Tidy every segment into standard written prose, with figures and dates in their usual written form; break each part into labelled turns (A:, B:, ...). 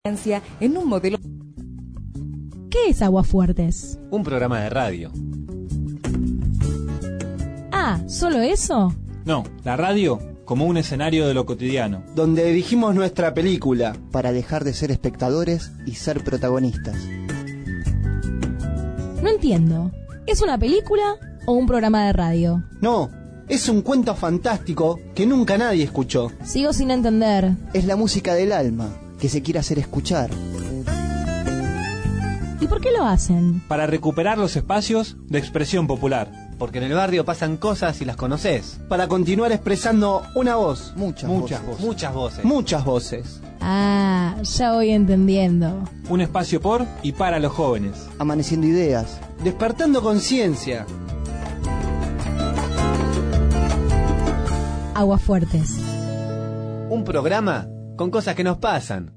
A: en un modelo.
B: ¿Qué es Aguafuertes?
C: Un programa de radio.
B: Ah, ¿solo eso?
C: No, la radio como un escenario de lo cotidiano.
D: Donde dirigimos nuestra película.
E: Para dejar de ser espectadores y ser protagonistas.
B: No entiendo. ¿Es una película o un programa de radio?
D: No, es un cuento fantástico que nunca nadie escuchó.
B: Sigo sin entender.
E: Es la música del alma, que se quiere hacer escuchar.
B: ¿Y por qué lo hacen?
C: Para recuperar los espacios de expresión popular.
F: Porque en el barrio pasan cosas y las conoces.
D: Para continuar expresando una voz.
E: Muchas voces.
D: Muchas voces.
B: Ah, ya voy entendiendo.
C: Un espacio por y para los jóvenes.
E: Amaneciendo ideas.
D: Despertando conciencia.
B: Aguafuertes.
F: Un programa con cosas que nos pasan.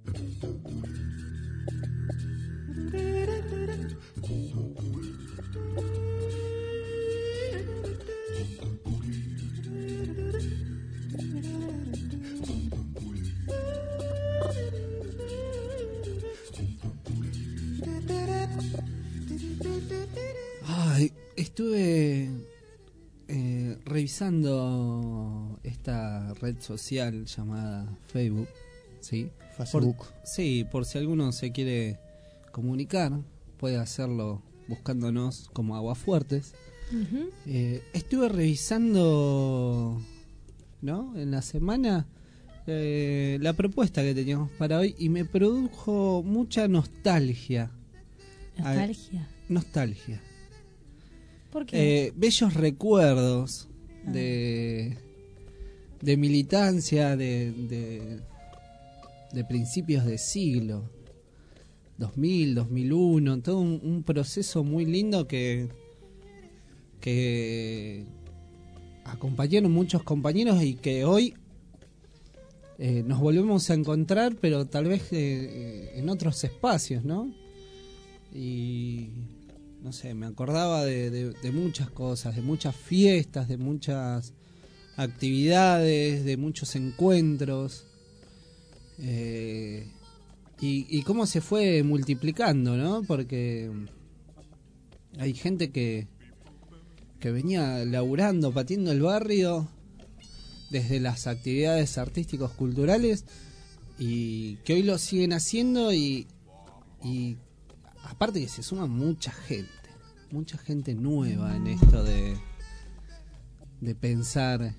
G: Estuve revisando esta red social llamada Facebook, ¿sí? Por si alguno se quiere comunicar, puede hacerlo buscándonos como Aguafuertes. Uh-huh. Estuve revisando, ¿no?, en la semana la propuesta que teníamos para hoy y me produjo mucha nostalgia. Nostalgia.
B: ¿Por qué?
G: Bellos recuerdos de militancia de principios de siglo 2000, 2001, todo un proceso muy lindo que acompañaron muchos compañeros y que hoy nos volvemos a encontrar, pero tal vez en otros espacios, ¿no? Y no sé, me acordaba de muchas cosas, de muchas fiestas, de muchas actividades, de muchos encuentros, y cómo se fue multiplicando, ¿no? Porque hay gente que venía laburando, pateando el barrio desde las actividades artísticos culturales y que hoy lo siguen haciendo y aparte que se suma mucha gente nueva en esto de pensar,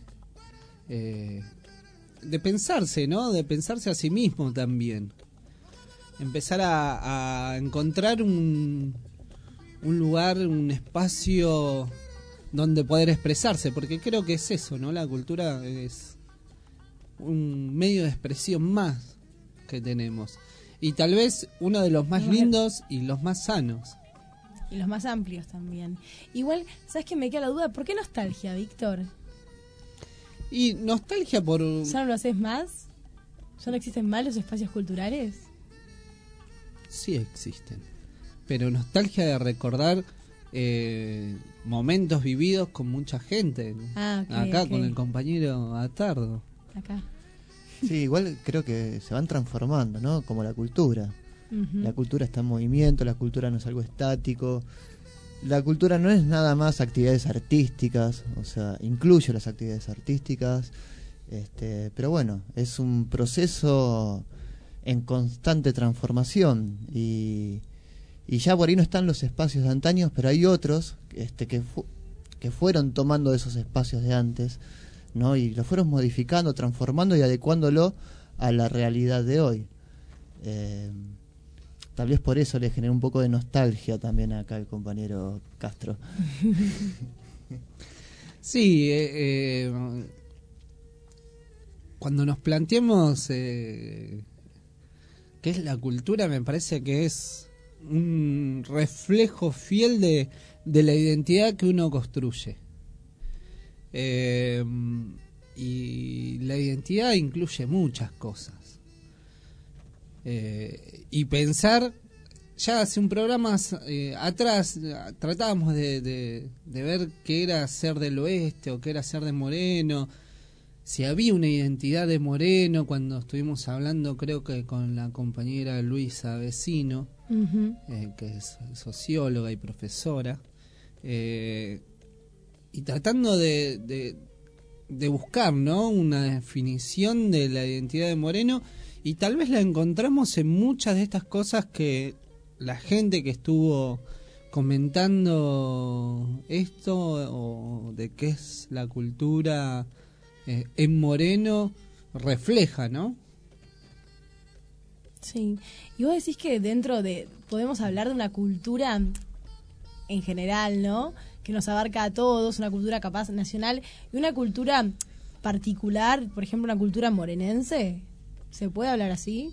G: de pensarse, ¿no? De pensarse a sí mismo también. Empezar a encontrar un lugar, un espacio donde poder expresarse, porque creo que es eso, ¿no? La cultura es un medio de expresión más que tenemos. Y tal vez uno de los más lindos y los más sanos.
B: Y los más amplios también. Igual, ¿sabes qué? Me queda la duda. ¿Por qué nostalgia, Víctor?
G: Y nostalgia por...
B: ¿Ya no lo haces más? ¿Ya no existen más los espacios culturales?
G: Sí existen. Pero nostalgia de recordar momentos vividos con mucha gente. Acá con el compañero Atardo.
B: Acá.
E: Sí, igual creo que se van transformando, ¿no? Como la cultura.
B: Uh-huh.
E: La cultura está en movimiento, la cultura no es algo estático. La cultura no es nada más actividades artísticas, o sea, incluye las actividades artísticas, pero bueno, es un proceso en constante transformación y ya por ahí no están los espacios de antaños, pero hay otros que fueron tomando esos espacios de antes, ¿no? Y lo fueron modificando, transformando y adecuándolo a la realidad de hoy. Tal vez por eso le generó un poco de nostalgia también acá al compañero Castro.
G: Sí, cuando nos planteamos qué es la cultura, me parece que es un reflejo fiel de la identidad que uno construye. Y la identidad incluye muchas cosas. Y pensar, ya hace un programa atrás tratábamos de ver qué era ser del oeste o qué era ser de Moreno, si había una identidad de Moreno, cuando estuvimos hablando, creo que con la compañera Luisa Vecino, que es socióloga y profesora, y tratando de buscar, ¿no?, una definición de la identidad de Moreno, y tal vez la encontramos en muchas de estas cosas que la gente que estuvo comentando esto, o de qué es la cultura en Moreno, refleja, ¿no?
B: Sí, y vos decís que podemos hablar de una cultura en general, ¿no?, que nos abarca a todos, una cultura capaz nacional, y una cultura particular, por ejemplo, una cultura morenense. ¿Se puede hablar así?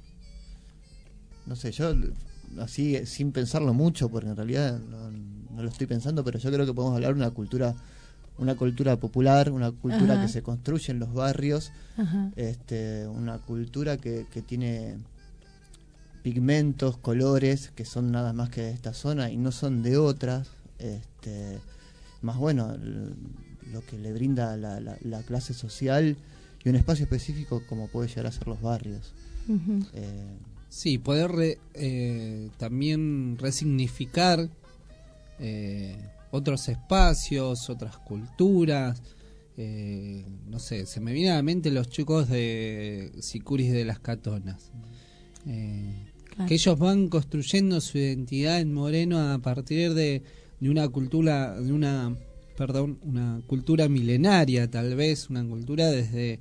E: No sé, yo así sin pensarlo mucho, porque en realidad no lo estoy pensando, pero yo creo que podemos hablar de una cultura popular, una cultura que se construye en los barrios, una cultura que tiene pigmentos, colores que son nada más que de esta zona y no son de otras, más bueno, lo que le brinda la clase social y un espacio específico como puede llegar a ser los barrios.
G: Sí, poder también resignificar otros espacios, otras culturas. No sé, se me vienen a la mente los chicos de Sicuris de las Catonas, claro, que ellos van construyendo su identidad en Moreno a partir de una cultura, una cultura milenaria, tal vez, una cultura desde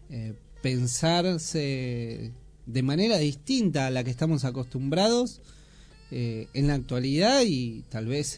G: pensarse de manera distinta a la que estamos acostumbrados en la actualidad, y tal vez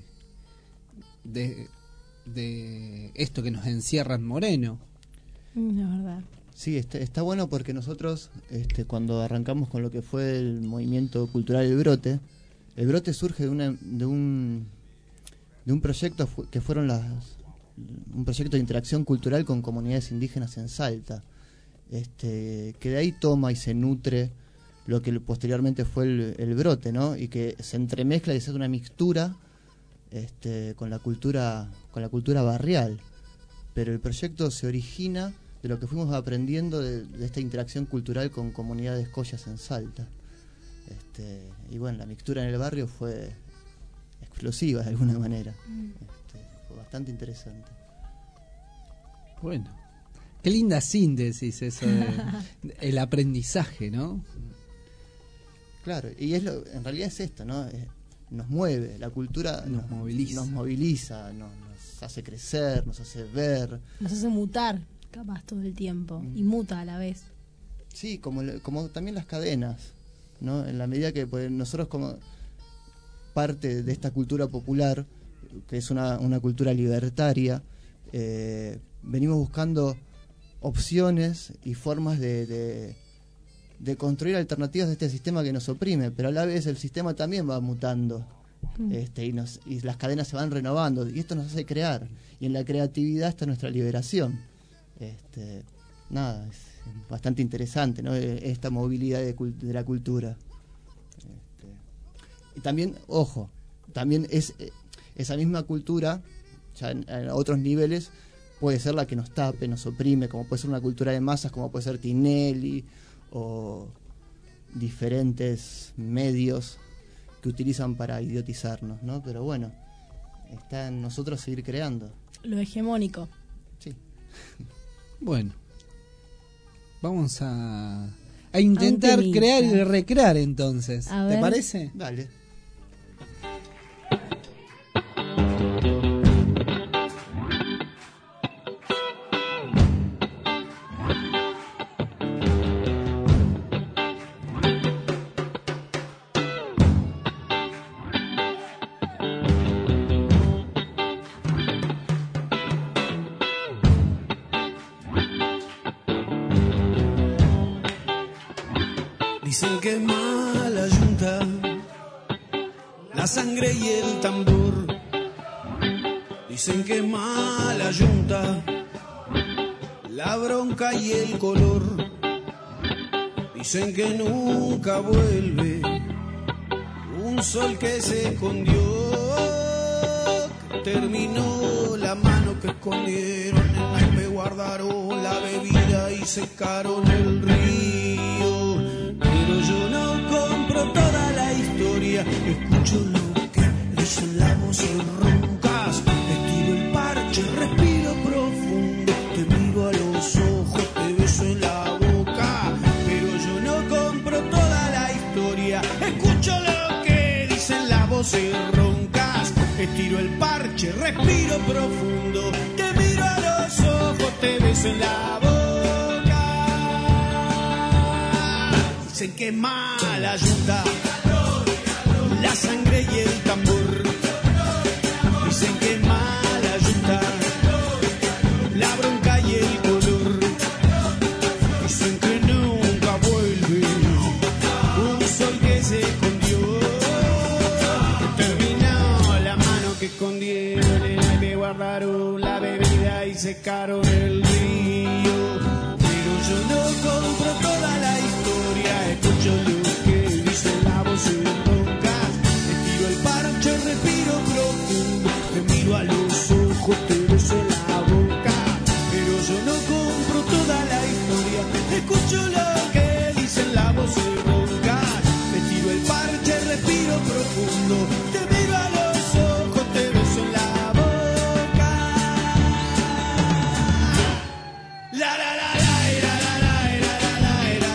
G: de esto que nos encierra en Moreno.
B: La verdad.
E: Sí, está bueno porque nosotros cuando arrancamos con lo que fue el movimiento cultural El Brote surge de un proyecto que fueron un proyecto de interacción cultural con comunidades indígenas en Salta, que de ahí toma y se nutre lo que posteriormente fue el Brote, ¿no? Y que se entremezcla y se hace una mixtura con la cultura barrial, pero el proyecto se origina de lo que fuimos aprendiendo de esta interacción cultural con comunidades collas en Salta, y bueno, la mixtura en el barrio fue explosiva de alguna manera, fue bastante interesante.
G: Bueno, qué linda síntesis eso el aprendizaje, ¿no?
E: Claro, y en realidad es esto, ¿no? Nos mueve, la cultura nos moviliza, nos hace crecer, nos hace ver,
B: nos hace mutar capaz todo el tiempo, y muta a la vez.
E: Sí, como también las cadenas, ¿no? En la medida que nosotros, como parte de esta cultura popular, que es una cultura libertaria, venimos buscando opciones y formas de construir alternativas de este sistema que nos oprime, pero a la vez el sistema también va mutando, y las cadenas se van renovando, y esto nos hace crear, y en la creatividad está nuestra liberación. Nada, es bastante interesante, ¿no?, esta movilidad de la cultura. Y también, ojo, también es esa misma cultura, ya en otros niveles, puede ser la que nos tape, nos oprime, como puede ser una cultura de masas, como puede ser Tinelli, o diferentes medios que utilizan para idiotizarnos, ¿no? Pero bueno, está en nosotros seguir creando.
B: Lo hegemónico.
E: Sí.
G: Bueno, vamos a intentar crear y recrear entonces. ¿Te parece?
E: Dale.
A: Dicen que mala yunta, la sangre y el tambor. Dicen que mala yunta, la bronca y el color. Dicen que nunca vuelve un sol que se escondió, que terminó la mano que escondieron en el naipe, guardaron la bebida y secaron el río. Pero yo no compro toda la historia, escucho lo que dicen las voces roncas, estiro el parche, respiro profundo, te miro a los ojos, te beso en la boca. Pero yo no compro toda la historia, escucho lo que dicen las voces roncas, estiro el parche, respiro profundo, te miro a los ojos, te beso en la boca. Dicen que es mala yunta, la sangre y el tambor. Dicen que es mala yunta, la bronca y el color. Dicen que nunca vuelve un sol que se escondió. Terminó la mano que escondieron en el que guardaron la bebida y secaron el río. Pero yo no compro toda la historia, escucho lo que dicen la voz roncas, estiro el parche, respiro profundo, te miro a los ojos, te beso en la boca. Pero yo no compro toda la historia, escucho lo que dicen la voz roncas, estiro el parche, respiro profundo, te miro a los ojos, te beso en la boca. La la la la la la la la la la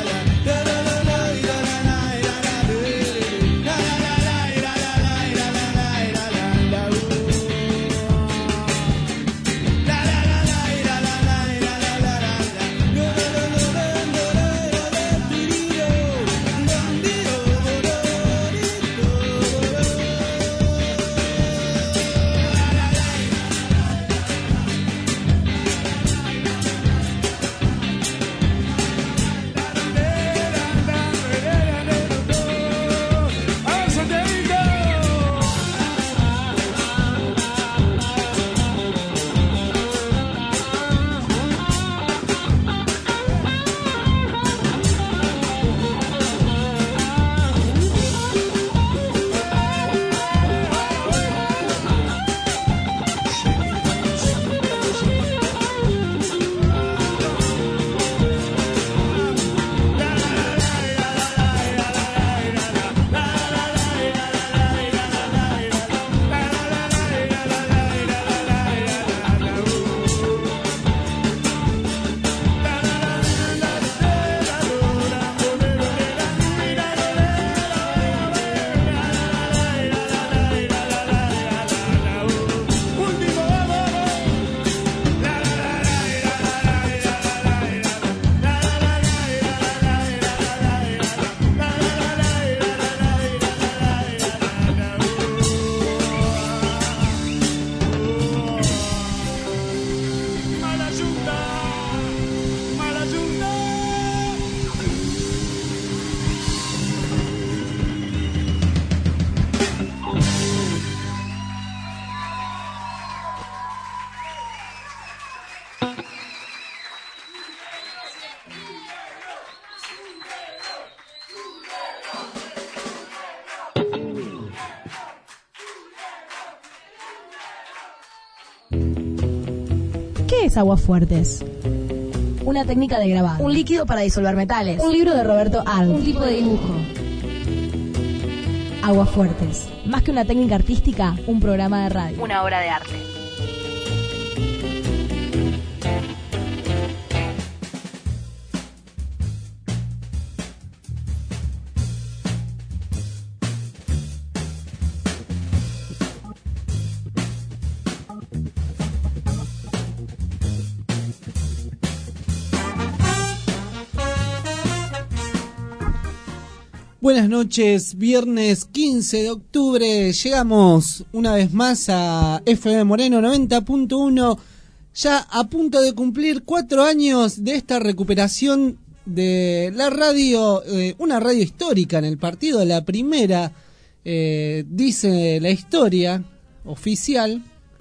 B: ¿Qué es Aguafuertes? Una técnica de grabado, un líquido para disolver metales, un libro de Roberto Arlt, un tipo de dibujo. Aguafuertes, más que una técnica artística, un programa de radio, una obra de arte.
G: Buenas noches, viernes 15 de octubre, llegamos una vez más a FM Moreno 90.1, ya a punto de cumplir 4 años de esta recuperación de la radio, una radio histórica en el partido, la primera, dice la historia oficial,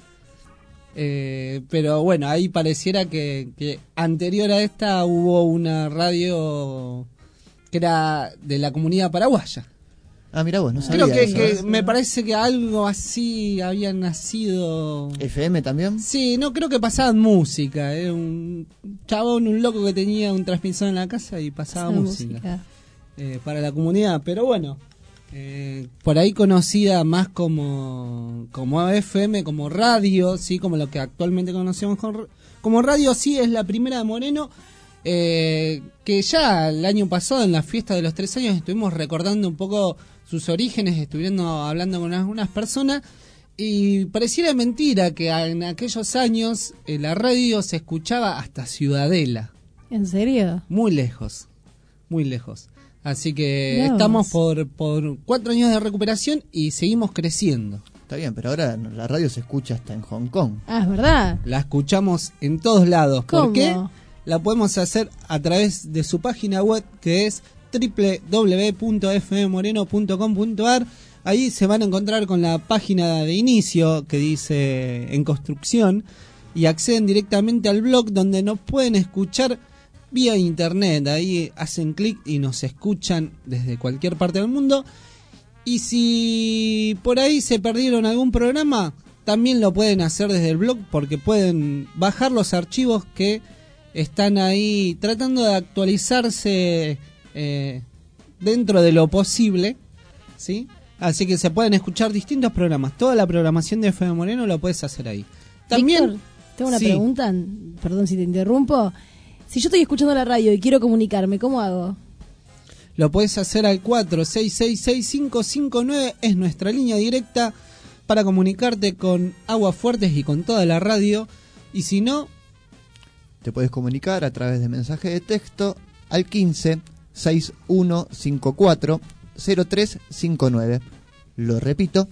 G: pero bueno, ahí pareciera que anterior a esta hubo una radio que era de la comunidad paraguaya.
E: Ah, mirá vos, no sabía
G: Creo
E: eso,
G: que me parece que algo así había nacido.
E: ¿FM también?
G: Sí, no creo que pasaban música. Era un chabón, un loco que tenía un transmisor en la casa y pasaba música. Para la comunidad. Pero bueno, por ahí conocida más como FM, como radio, sí, como lo que actualmente conocemos como radio, sí, es la primera de Moreno. Que ya el año pasado en la fiesta de los 3 años estuvimos recordando un poco sus orígenes, estuvieron hablando con algunas personas y pareciera mentira que en aquellos años la radio se escuchaba hasta Ciudadela.
B: ¿En serio?
G: Muy lejos. Así que estamos por 4 años de recuperación y seguimos creciendo.
E: Está bien, pero ahora la radio se escucha hasta en Hong Kong.
B: Ah, es verdad.
G: La escuchamos en todos lados.
B: ¿Cómo?
G: ¿Por qué? La podemos hacer a través de su página web, que es www.fmmoreno.com.ar. Ahí se van a encontrar con la página de inicio que dice en construcción y acceden directamente al blog donde nos pueden escuchar vía internet. Ahí hacen clic y nos escuchan desde cualquier parte del mundo. Y si por ahí se perdieron algún programa, también lo pueden hacer desde el blog porque pueden bajar los archivos que están ahí tratando de actualizarse dentro de lo posible, ¿sí? Así que se pueden escuchar distintos programas. Toda la programación de FM Moreno lo puedes hacer ahí. También
B: Víctor, tengo una pregunta, perdón si te interrumpo. Si yo estoy escuchando la radio y quiero comunicarme, ¿cómo hago?
G: Lo puedes hacer al 46666559, es nuestra línea directa para comunicarte con Aguas Fuertes y con toda la radio. Y si no,
E: te puedes comunicar a través de mensaje de texto al 1561540359. Lo repito,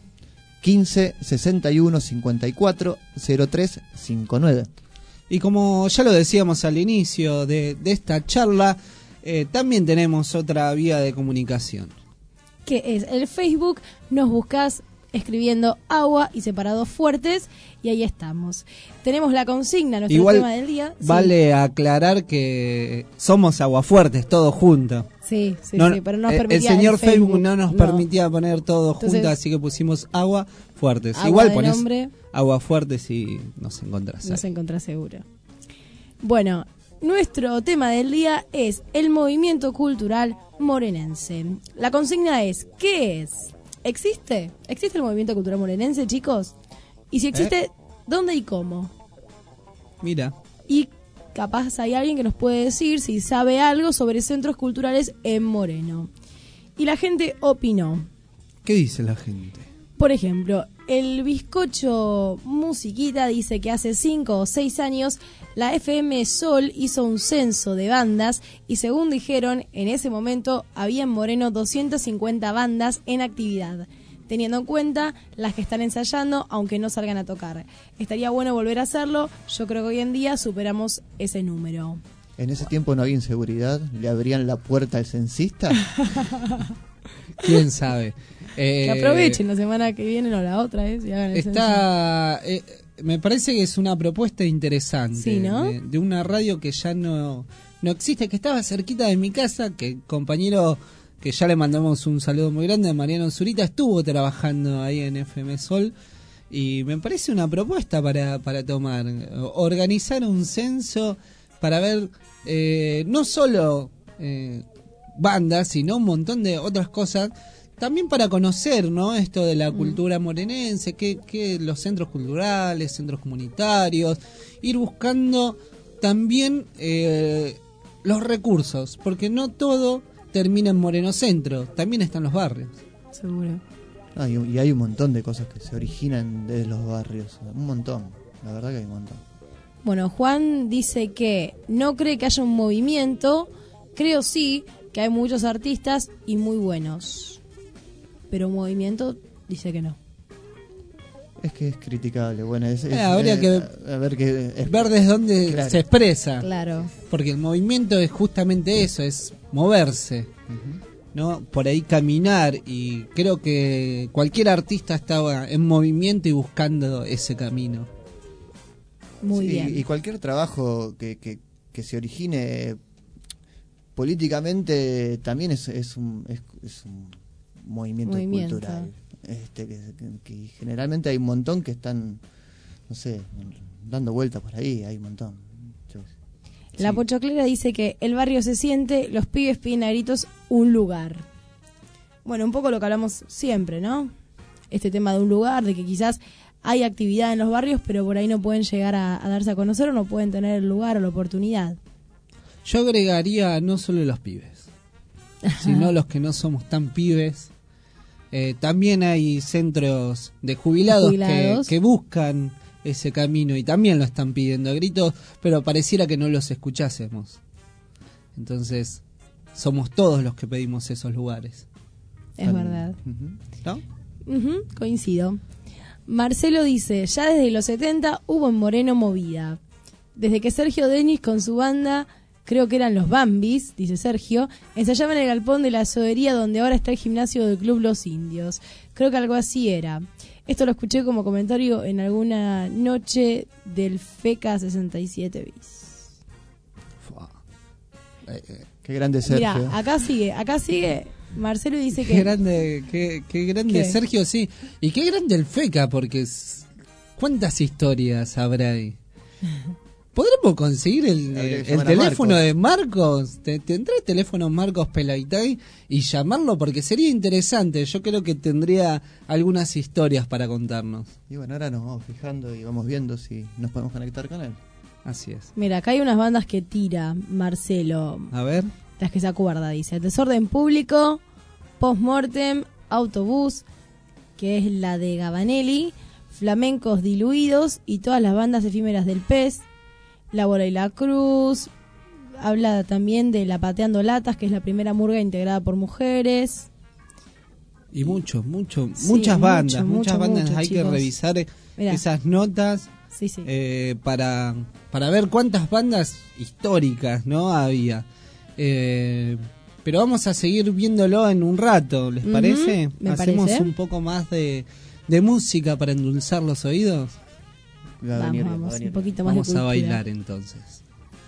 E: 1561540359.
G: Y como ya lo decíamos al inicio de esta charla, también tenemos otra vía de comunicación.
B: ¿Qué es? El Facebook, nos buscas escribiendo agua y separados fuertes y ahí estamos. Tenemos la consigna, nuestro
G: Igual
B: tema del día.
G: Vale aclarar que somos Aguafuertes, todos juntos.
B: Sí,
G: No,
B: sí, pero no nos
G: el
B: permitía
G: señor Facebook no nos permitía poner todo
B: Entonces,
G: juntos, así que pusimos Agua Fuertes.
B: Agua
G: Igual
B: de
G: ponés
B: nombre.
G: Agua Fuertes y nos encontrás.
B: Nos encontrás seguro. Bueno, nuestro tema del día es el movimiento cultural morenense. La consigna es, ¿qué es? ¿Existe? ¿Existe el movimiento cultural morenense, chicos? Y si existe, ¿dónde y cómo?
G: Mira.
B: Y capaz hay alguien que nos puede decir si sabe algo sobre centros culturales en Moreno. Y la gente opinó.
G: ¿Qué dice la gente?
B: Por ejemplo, el bizcocho Musiquita dice que hace 5 o 6 años la FM Sol hizo un censo de bandas y según dijeron, en ese momento había en Moreno 250 bandas en actividad, teniendo en cuenta las que están ensayando aunque no salgan a tocar. Estaría bueno volver a hacerlo, yo creo que hoy en día superamos ese número.
E: ¿En ese tiempo no había inseguridad? ¿Le abrían la puerta al censista?
G: ¿Quién sabe?
B: Que aprovechen la semana que viene o la otra, y hagan el censo.
G: Me parece que es una propuesta interesante,
B: sí, ¿no?
G: de una radio que ya no existe, que estaba cerquita de mi casa, que el compañero, que ya le mandamos un saludo muy grande, Mariano Zurita, estuvo trabajando ahí en FM Sol, y me parece una propuesta para tomar, organizar un censo para ver no solo bandas, sino un montón de otras cosas, también para conocer, ¿no? Esto de la cultura morenense, que los centros culturales, centros comunitarios, ir buscando también los recursos, porque no todo termina en Moreno Centro, también están los barrios.
B: Seguro.
E: Y hay un montón de cosas que se originan desde los barrios, un montón, la verdad que hay un montón.
B: Bueno, Juan dice que no cree que haya un movimiento, creo sí que hay muchos artistas y muy buenos. Pero un movimiento dice que no.
E: Es que es criticable. Bueno,
G: habría que ver desde dónde
E: claro.
G: se expresa.
B: Claro.
G: Porque el movimiento es justamente eso, es moverse, ¿no? Por ahí caminar, y creo que cualquier artista está en movimiento y buscando ese camino.
B: Muy bien.
E: Y cualquier trabajo que se origine políticamente también es un movimiento cultural. Que generalmente hay un montón que están, no sé, dando vueltas por ahí, hay un montón.
B: La Pochoclera dice que el barrio se siente, los pibes piden a gritos un lugar. Bueno, un poco lo que hablamos siempre, ¿no? Este tema de un lugar, de que quizás hay actividad en los barrios, pero por ahí no pueden llegar a darse a conocer o no pueden tener el lugar o la oportunidad.
G: Yo agregaría no solo los pibes, sino los que no somos tan pibes. También hay centros de jubilados. Que buscan ese camino y también lo están pidiendo a gritos, pero pareciera que no los escuchásemos. Entonces, somos todos los que pedimos esos lugares.
B: Es verdad.
G: ¿No?
B: Coincido. Marcelo dice, ya desde los 70 hubo en Moreno movida. Desde que Sergio Denis con su banda, creo que eran los Bambis, dice Sergio, ensayaban en el galpón de la sodería donde ahora está el gimnasio del Club Los Indios. Creo que algo así era. Esto lo escuché como comentario en alguna noche del FECA 67 bis.
E: Qué grande Sergio.
B: Mira, acá sigue. Marcelo dice que...
G: Qué grande ¿Qué? Sergio, sí. Y qué grande el FECA, porque ¿cuántas historias habrá ahí? ¿Podremos conseguir el teléfono de Marcos? ¿Tendrá el teléfono Marcos Pelaitay y llamarlo? Porque sería interesante. Yo creo que tendría algunas historias para contarnos.
E: Y bueno, ahora nos vamos fijando y vamos viendo si nos podemos conectar con él.
G: Así es.
B: Mira, acá hay unas bandas que tira Marcelo.
G: A ver.
B: Las que se acuerda, dice. Desorden Público, Postmortem, Autobús, que es la de Gabanelli, Flamencos Diluidos y todas las bandas efímeras del Pez. La Bola y la Cruz, habla también de La Pateando Latas, que es la primera murga integrada por mujeres.
G: Y muchas bandas, hay
B: chicos.
G: que revisar
B: Mirá.
G: esas notas para ver cuántas bandas históricas no había. Pero vamos a seguir viéndolo en un rato, ¿les parece?
B: Hacemos
G: un poco más de música para endulzar los oídos.
B: Vamos, un poquito más
G: Vamos
B: de cultura.
G: a bailar entonces.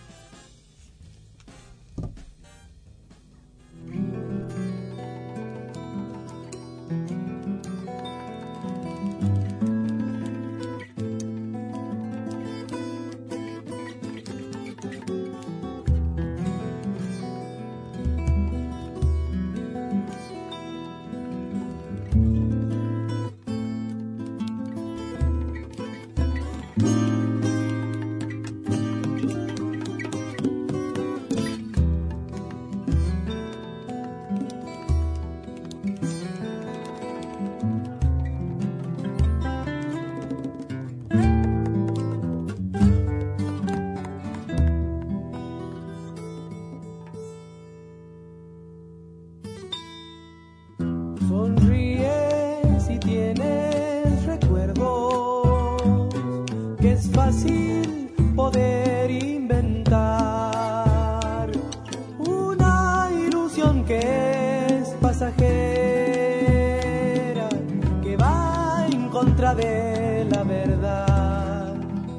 A: Sonríes y tienes recuerdos que es fácil poder inventar una ilusión que es pasajera, que va en contra de la verdad.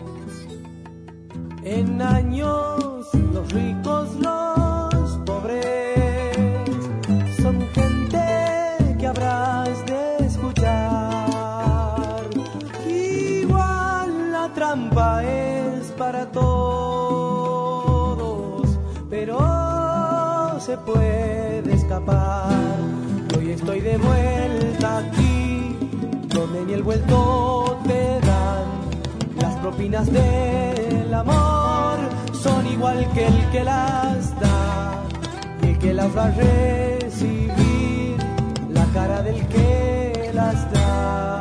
A: En años los ricos, los pobres son gente que habrás de escuchar. Igual la trampa es para todos, pero se puede escapar. Hoy estoy de vuelta aquí, donde ni el vuelto te dan. Las propinas del amor son igual que el que las da, y el que las va a recibir, la cara del que las da.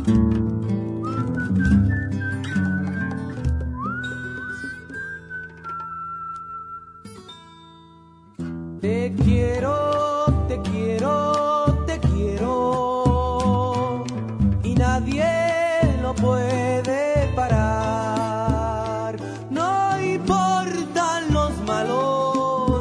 A: Te quiero, te quiero, te quiero, y nadie lo puede parar. No importan los malos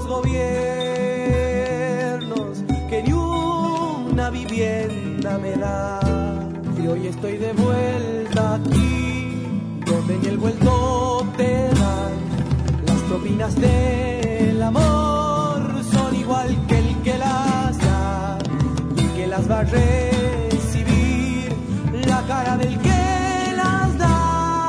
A: gobiernos que ni una vivienda me da. Y hoy estoy de vuelta aquí, donde ni el vuelto te dan. Las propinas del amor igual que el que las da y el que las va a recibir, la cara del que las da.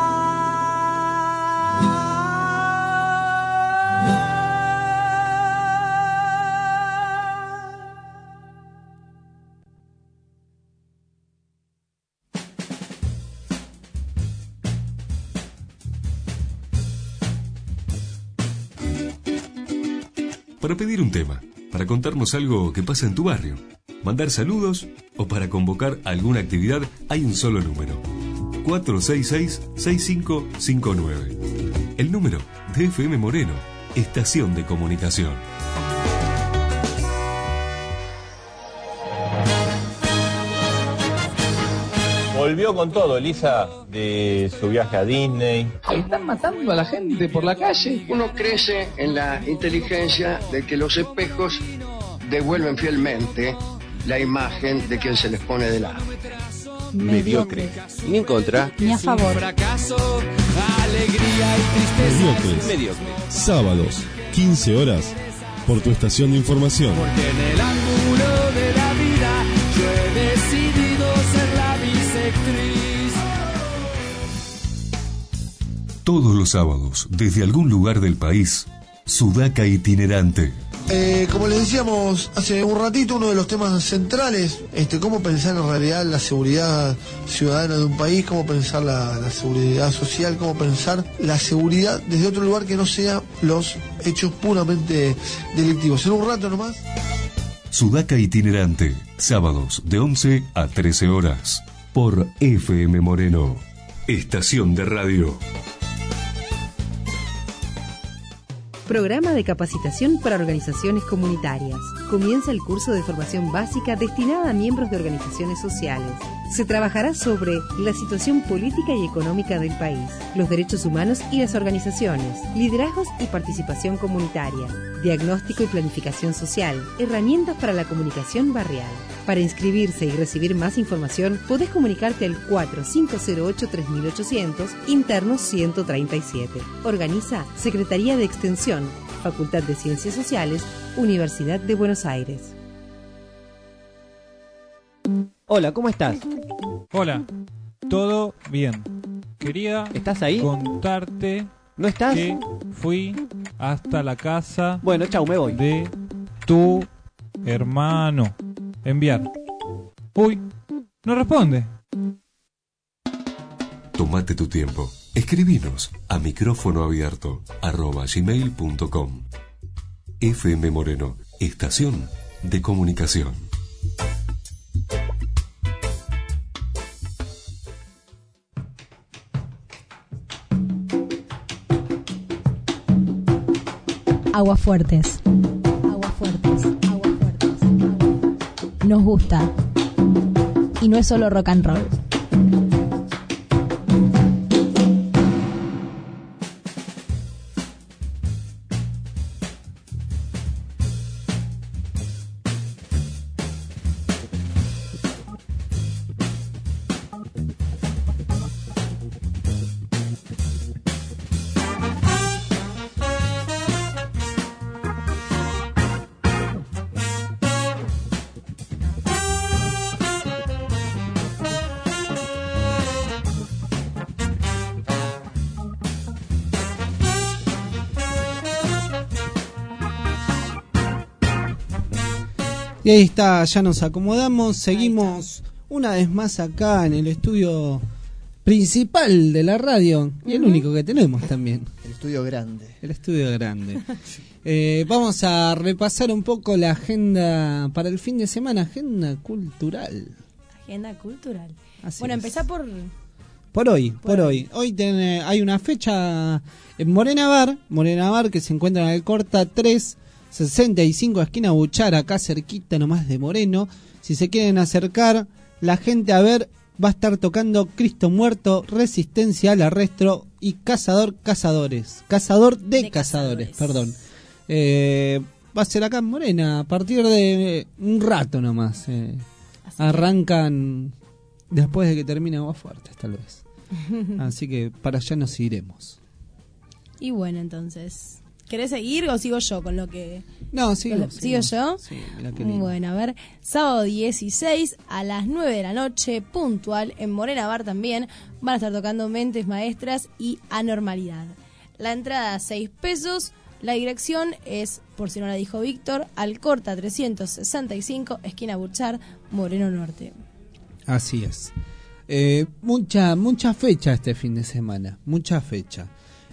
H: Para pedir un tema, para contarnos algo que pasa en tu barrio, mandar saludos o para convocar alguna actividad, hay un solo número: 466-6559. El número de FM Moreno, Estación de Comunicación.
I: Volvió con todo, Elisa, de su viaje a Disney.
J: Están matando a la gente por la calle. Uno crece en la inteligencia de que los espejos devuelven fielmente la imagen de quien se les pone de lado.
F: Mediocre. Ni en contra.
B: Ni a favor.
K: Mediocres. Sábados, 15 horas, por tu estación de información.
A: Porque en el ángulo de la vida yo he decidido ser la bisectriz.
H: Todos los sábados, desde algún lugar del país, Sudaca Itinerante.
L: Como les decíamos hace un ratito, uno de los temas centrales, cómo pensar en realidad la seguridad ciudadana de un país, cómo pensar la seguridad social, cómo pensar la seguridad desde otro lugar que no sea los hechos puramente delictivos. En un rato nomás.
H: Sudaca Itinerante, sábados de 11 a 13 horas, por FM Moreno, Estación de Radio.
M: Programa de capacitación para organizaciones comunitarias. Comienza el curso de formación básica destinada a miembros de organizaciones sociales. Se trabajará sobre la situación política y económica del país, los derechos humanos y las organizaciones, liderazgos y participación comunitaria, diagnóstico y planificación social, herramientas para la comunicación barrial. Para inscribirse y recibir más información, podés comunicarte al 4508-3800, interno 137. Organiza Secretaría de Extensión, Facultad de Ciencias Sociales, Universidad de Buenos Aires.
F: Hola, ¿cómo estás?
C: Hola, todo bien. Quería
F: ¿Estás ahí?
C: Contarte
F: ¿No estás?
C: que fui hasta la casa.
F: Bueno, chau, me voy.
C: De tu hermano. Enviar. Uy, no responde.
H: Tómate tu tiempo. Escribinos a micrófonoabierto@gmail.com. FM Moreno, Estación de Comunicación.
B: Aguafuertes. Aguafuertes. Aguafuertes. Nos gusta. Y no es solo rock and roll.
G: Y ahí está, ya nos acomodamos, seguimos una vez más acá en el estudio principal de la radio y el único que tenemos también.
E: El estudio grande.
G: El estudio grande. Vamos a repasar un poco la agenda para el fin de semana, agenda cultural.
B: agenda cultural.
G: Así
B: bueno,
G: es.
B: empezá por
G: hoy. Hoy hay una fecha en Morena Bar, que se encuentra en el Corta 365, esquina Buchar, acá cerquita nomás de Moreno. Si se quieren acercar, la gente a ver, va a estar tocando Cristo Muerto, Resistencia al Arresto y Cazador de Cazadores, perdón. Va a ser acá en Morena, a partir de un rato nomás. Arrancan después de que termine Aguas Fuertes, tal vez. Así que para allá nos iremos.
B: Y bueno, entonces, ¿querés seguir o sigo yo con lo que...?
G: No, sigo
B: yo.
G: Sí, mirá qué lindo.
B: Bueno, a ver, sábado 16 a las 9 de la noche, puntual, en Morena Bar también, van a estar tocando Mentes Maestras y Anormalidad. La entrada, 6 pesos. La dirección es, por si no la dijo Víctor, Alcorta 365, esquina Buchar, Moreno Norte.
G: Así es. Mucha fecha este fin de semana, mucha fecha.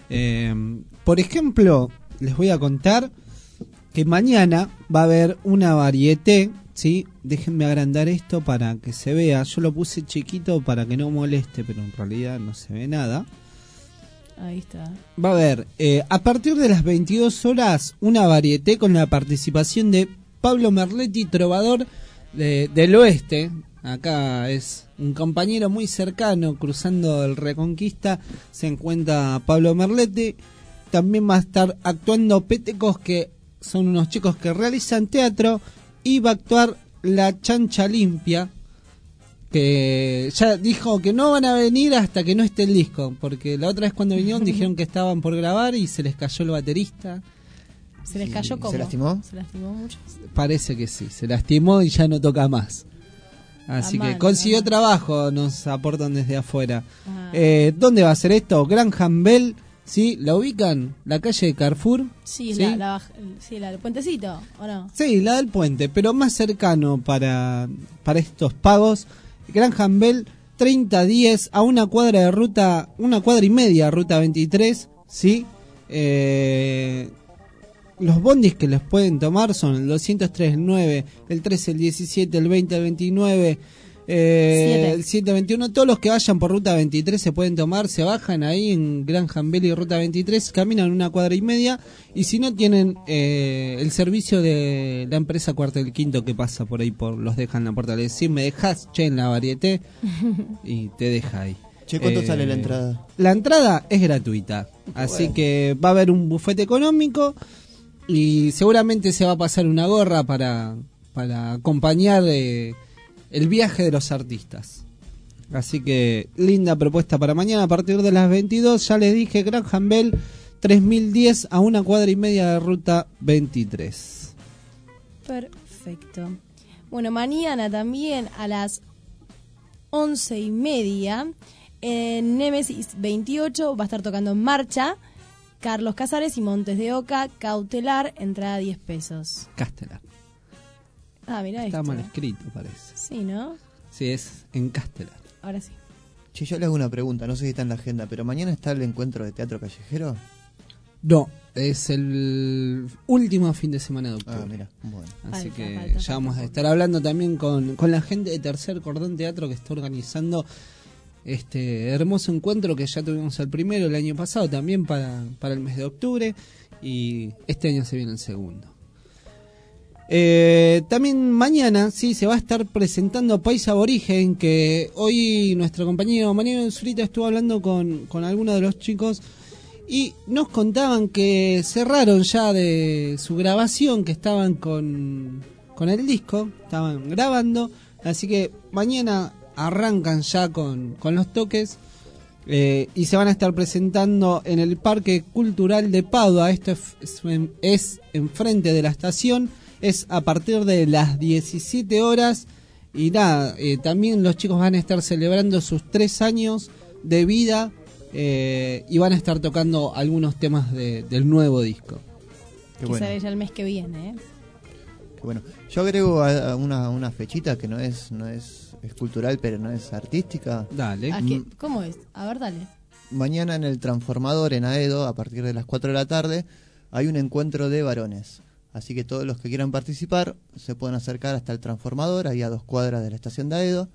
G: Por ejemplo, les voy a contar que mañana va a haber una varieté, ¿sí? Déjenme agrandar esto para que se vea. Yo lo puse chiquito para que no moleste, pero en realidad no se ve nada.
B: Ahí está.
G: Va a haber, a partir de las 22 horas, una varieté con la participación de Pablo Merletti, trovador del oeste. Acá es un compañero muy cercano, cruzando el Reconquista, se encuentra Pablo Merletti. También va a estar actuando Petecos, que son unos chicos que realizan teatro, y va a actuar La Chancha Limpia, que ya dijo que no van a venir hasta que no esté el disco, porque la otra vez cuando vinieron dijeron que estaban por grabar y se les cayó el baterista.
B: ¿Se les cayó cómo?
E: ¿Se lastimó?
B: ¿Se lastimó mucho?
G: Parece que sí, se lastimó y ya no toca más. Así que consiguió trabajo, nos aportan desde afuera. ¿Dónde va a ser esto? Graham Bell, ¿sí? ¿La ubican? ¿La calle de Carrefour?
B: Sí, ¿sí? La del puentecito, ¿o no?
G: Sí, la del puente, pero más cercano para estos pagos. Graham Bell, 3010 a una cuadra y media, ruta 23, ¿sí? Los bondis que les pueden tomar son el 203, el 9, el 13, el 17, el 20, el 29, el 721. Todos los que vayan por ruta 23 se pueden tomar, se bajan ahí en Graham Bell y ruta 23, caminan una cuadra y media, y si no tienen el servicio de la empresa Cuartel Quinto que pasa por ahí, los dejan en la puerta, le decís, me dejás, en la varieté, y te deja ahí.
E: Che, ¿cuánto sale la entrada?
G: La entrada es gratuita, así que va a haber un bufete económico. Y seguramente se va a pasar una gorra para acompañar el viaje de los artistas. Así que linda propuesta para mañana a partir de las 22. Ya les dije, Graham Bell, 3010 a una cuadra y media de ruta 23.
B: Perfecto. Bueno, mañana también a las 11:30 en Némesis 28 va a estar tocando En Marcha Carlos Casares y Montes de Oca, Cautelar, entrada 10 pesos.
G: Castelar.
B: Ah, mirá esto.
G: Está mal escrito, parece.
B: Sí, ¿no?
G: Sí, es en Castelar.
B: Ahora sí.
E: Che, yo le hago una pregunta, no sé si está en la agenda, pero ¿mañana está el encuentro de teatro callejero?
G: No, es el último fin de semana de octubre.
E: Ah, mira, bueno.
G: Así que ya vamos a estar hablando también con la gente de Tercer Cordón Teatro que está organizando este hermoso encuentro que ya tuvimos el primero el año pasado también para el mes de octubre, y este año se viene el segundo. También mañana sí se va a estar presentando País Aborigen, que hoy nuestro compañero Manuel Zurita estuvo hablando con algunos de los chicos y nos contaban que cerraron ya de su grabación, que estaban con el disco, estaban grabando, así que mañana arrancan ya con los toques, y se van a estar presentando en el Parque Cultural de Padua. Esto es enfrente de la estación, es a partir de las 17 horas y nada, también los chicos van a estar celebrando sus 3 años de vida, y van a estar tocando algunos temas del nuevo disco.
B: Que bueno. Sale ya el mes que viene,
E: Qué bueno. Yo agrego a una fechita que no es cultural, pero no es artística.
G: Dale.
B: ¿Cómo es? A ver, dale.
E: Mañana en el Transformador en Aedo, a partir de las 4 de la tarde, hay un encuentro de varones. Así que todos los que quieran participar se pueden acercar hasta el Transformador, ahí a 2 cuadras de la estación de Aedo.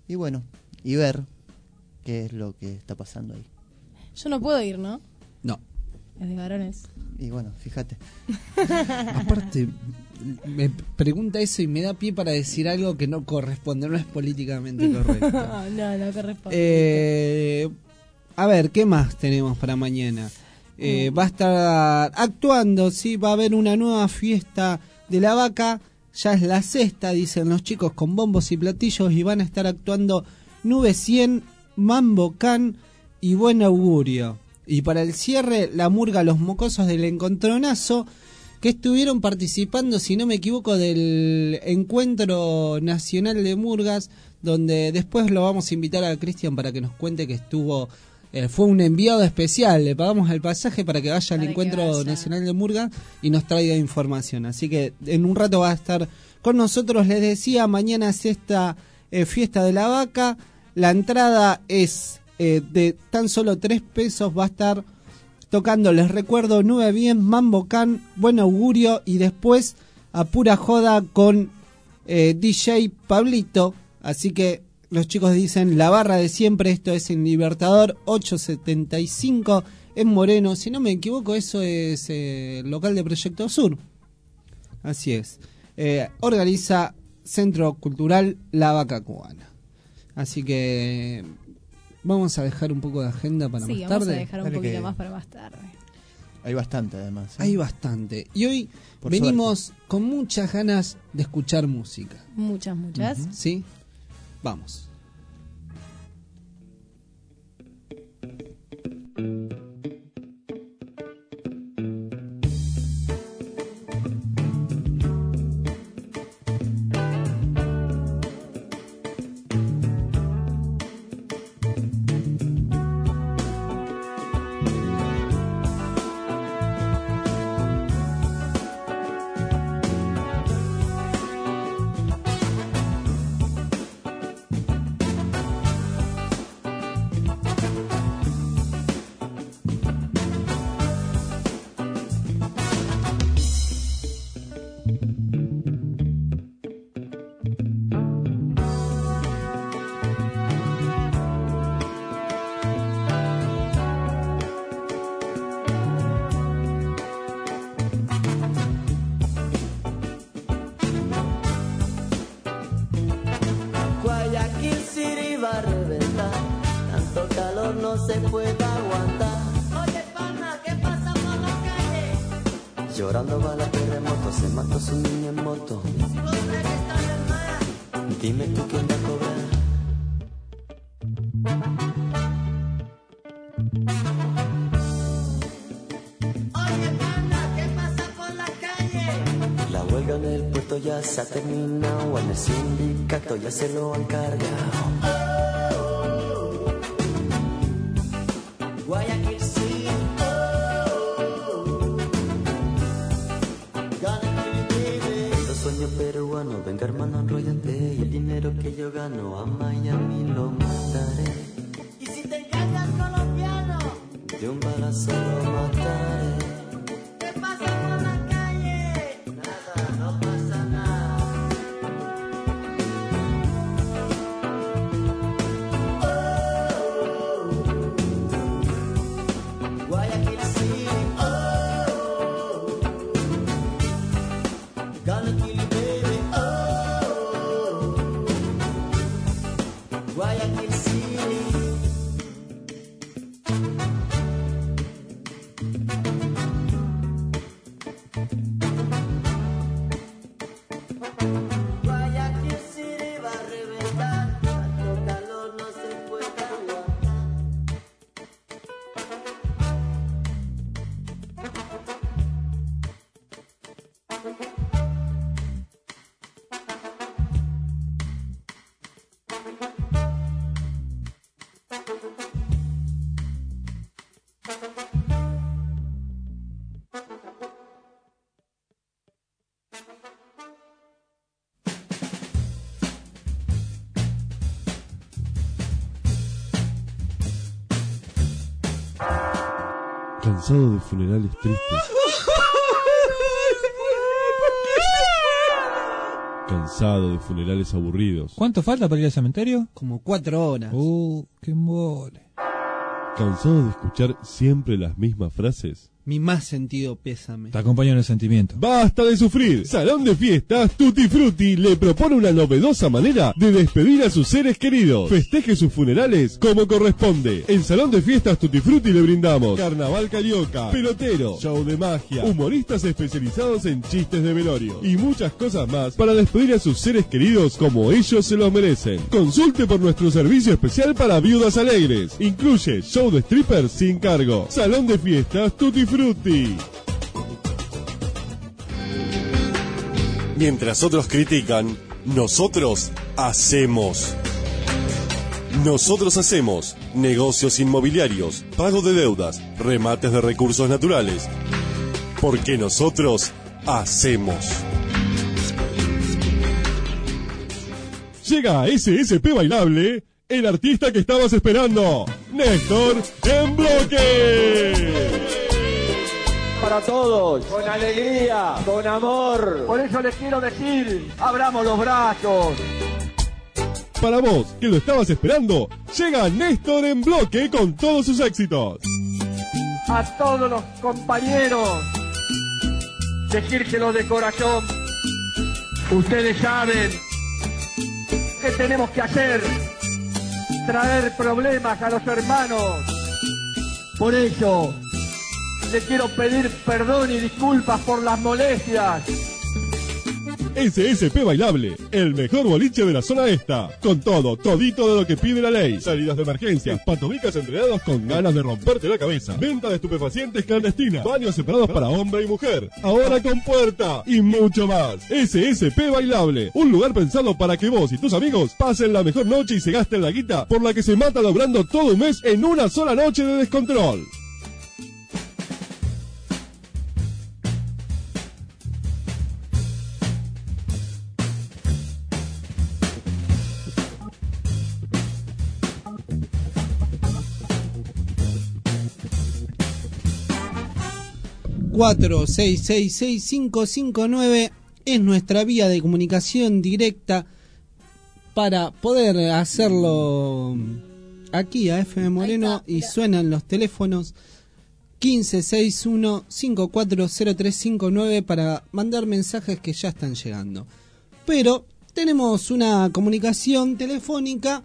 E: y bueno, y ver qué es lo que está pasando ahí.
B: Yo no puedo ir, ¿no?
G: No.
B: Es de varones.
E: Y bueno, fíjate.
G: Aparte, me pregunta eso y me da pie para decir algo que no corresponde, no es políticamente correcto.
B: No corresponde.
G: A ver, ¿qué más tenemos para mañana? Va a estar actuando, sí, va a haber una nueva fiesta de la vaca, ya es la sexta, dicen los chicos, con bombos y platillos, y van a estar actuando Nube 100, Mambo Can y Buen Augurio. Y para el cierre, la murga Los Mocosos del Encontronazo, que estuvieron participando, si no me equivoco, del Encuentro Nacional de Murgas, donde después lo vamos a invitar a Cristian para que nos cuente que estuvo, fue un enviado especial, le pagamos el pasaje para que vaya al Encuentro Nacional de Murgas y nos traiga información. Así que en un rato va a estar con nosotros, les decía, mañana es esta fiesta de la vaca, la entrada es de tan solo 3 pesos, va a estar tocando, les recuerdo, Nube Bien, Mambo Can, Buen Augurio y después a pura joda con DJ Pablito. Así que los chicos dicen la barra de siempre, esto es en Libertador 875 en Moreno. Si no me equivoco, eso es el local de Proyecto Sur. Así es. Organiza Centro Cultural La Vaca Cubana. Así que vamos a dejar un poco de agenda para más tarde.
B: Sí, vamos a dejar un poquito más para más tarde.
E: Hay bastante, además.
G: Hay bastante. Y hoy venimos con muchas ganas de escuchar música.
B: Muchas.
G: ¿Sí? Vamos.
N: Llorando va la terremoto, se mató su niño en moto. Dime tú quién va a cobrar. Oye, pana, ¿qué pasa por la calle? La huelga en el puerto ya se ha terminado, en el sindicato ya se lo han cargado. Guayaquil sí. Peruano, venga hermano, enróllate. Y el dinero que yo gano a Miami lo mandaré. Y si te engañas colombiano, de un balazo lo mataré. ¿Qué pasa por la calle? Nada, no pasa nada. Guayaquil sí. Guayaquil City. Guayaquil City va a reventar, tanto calor no se puede aguantar.
K: ¿Cansado de funerales tristes? Cansado de funerales aburridos.
C: ¿Cuánto falta para ir al cementerio?
G: Como 4 horas.
C: Qué mole.
K: ¿Cansado de escuchar siempre las mismas frases?
G: Mi más sentido pésame.
C: Te acompaño en el sentimiento.
K: ¡Basta de sufrir! Salón de Fiestas Tutti Frutti le propone una novedosa manera de despedir a sus seres queridos. Festeje sus funerales como corresponde. En Salón de Fiestas Tutti Frutti le brindamos carnaval carioca, pelotero, show de magia, humoristas especializados en chistes de velorio y muchas cosas más para despedir a sus seres queridos como ellos se lo merecen. Consulte por nuestro servicio especial para viudas alegres. Incluye show de strippers sin cargo. Salón de Fiestas Tutti Frutti.
O: Mientras otros critican, nosotros hacemos. Nosotros hacemos negocios inmobiliarios, pago de deudas, remates de recursos naturales. Porque nosotros hacemos.
K: Llega a SSP Bailable, el artista que estabas esperando, Néstor en bloque.
F: Para todos, con alegría, con amor.
J: Por eso les quiero decir, abramos los brazos.
K: Para vos, que lo estabas esperando, llega Néstor en bloque con todos sus éxitos.
J: A todos los compañeros, decírselo de corazón. Ustedes saben qué tenemos que hacer, traer problemas a los hermanos. Por eso le quiero pedir perdón y disculpas por las molestias.
K: SSP Bailable, el mejor boliche de la zona esta. Con todo, todito de lo que pide la ley. Salidas de emergencia, patobicas entrenados con ganas de romperte la cabeza. Venta de estupefacientes clandestina. Baños separados para hombre y mujer. Ahora con puerta. Y mucho más. SSP Bailable, un lugar pensado para que vos y tus amigos pasen la mejor noche y se gasten la guita por la que se mata logrando todo un mes en una sola noche de descontrol.
G: ...4 6 6 6 5 5 9 es nuestra vía de comunicación directa para poder hacerlo aquí a FM Moreno y suenan los teléfonos 1561 540359 para mandar mensajes que ya están llegando. Pero tenemos una comunicación telefónica,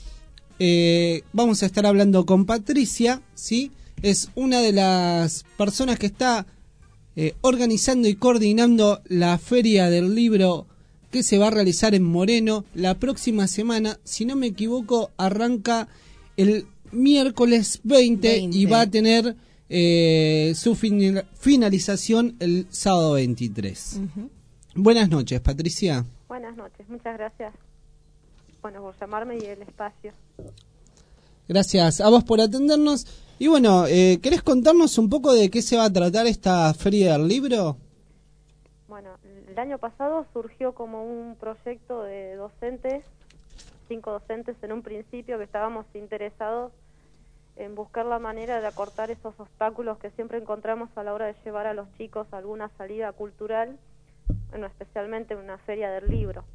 G: vamos a estar hablando con Patricia, ¿sí? Es una de las personas que está organizando y coordinando la Feria del Libro que se va a realizar en Moreno la próxima semana. Si no me equivoco, arranca el miércoles 20. Y va a tener su finalización el sábado 23. Buenas noches, Patricia.
P: Buenas noches, muchas gracias por llamarme y el espacio.
G: Gracias a vos por atendernos. Y bueno, ¿querés contarnos un poco de qué se va a tratar esta Feria del Libro?
P: Bueno, el año pasado surgió como un proyecto de docentes, 5 docentes en un principio, que estábamos interesados en buscar la manera de acortar esos obstáculos que siempre encontramos a la hora de llevar a los chicos a alguna salida cultural, bueno, especialmente una Feria del Libro.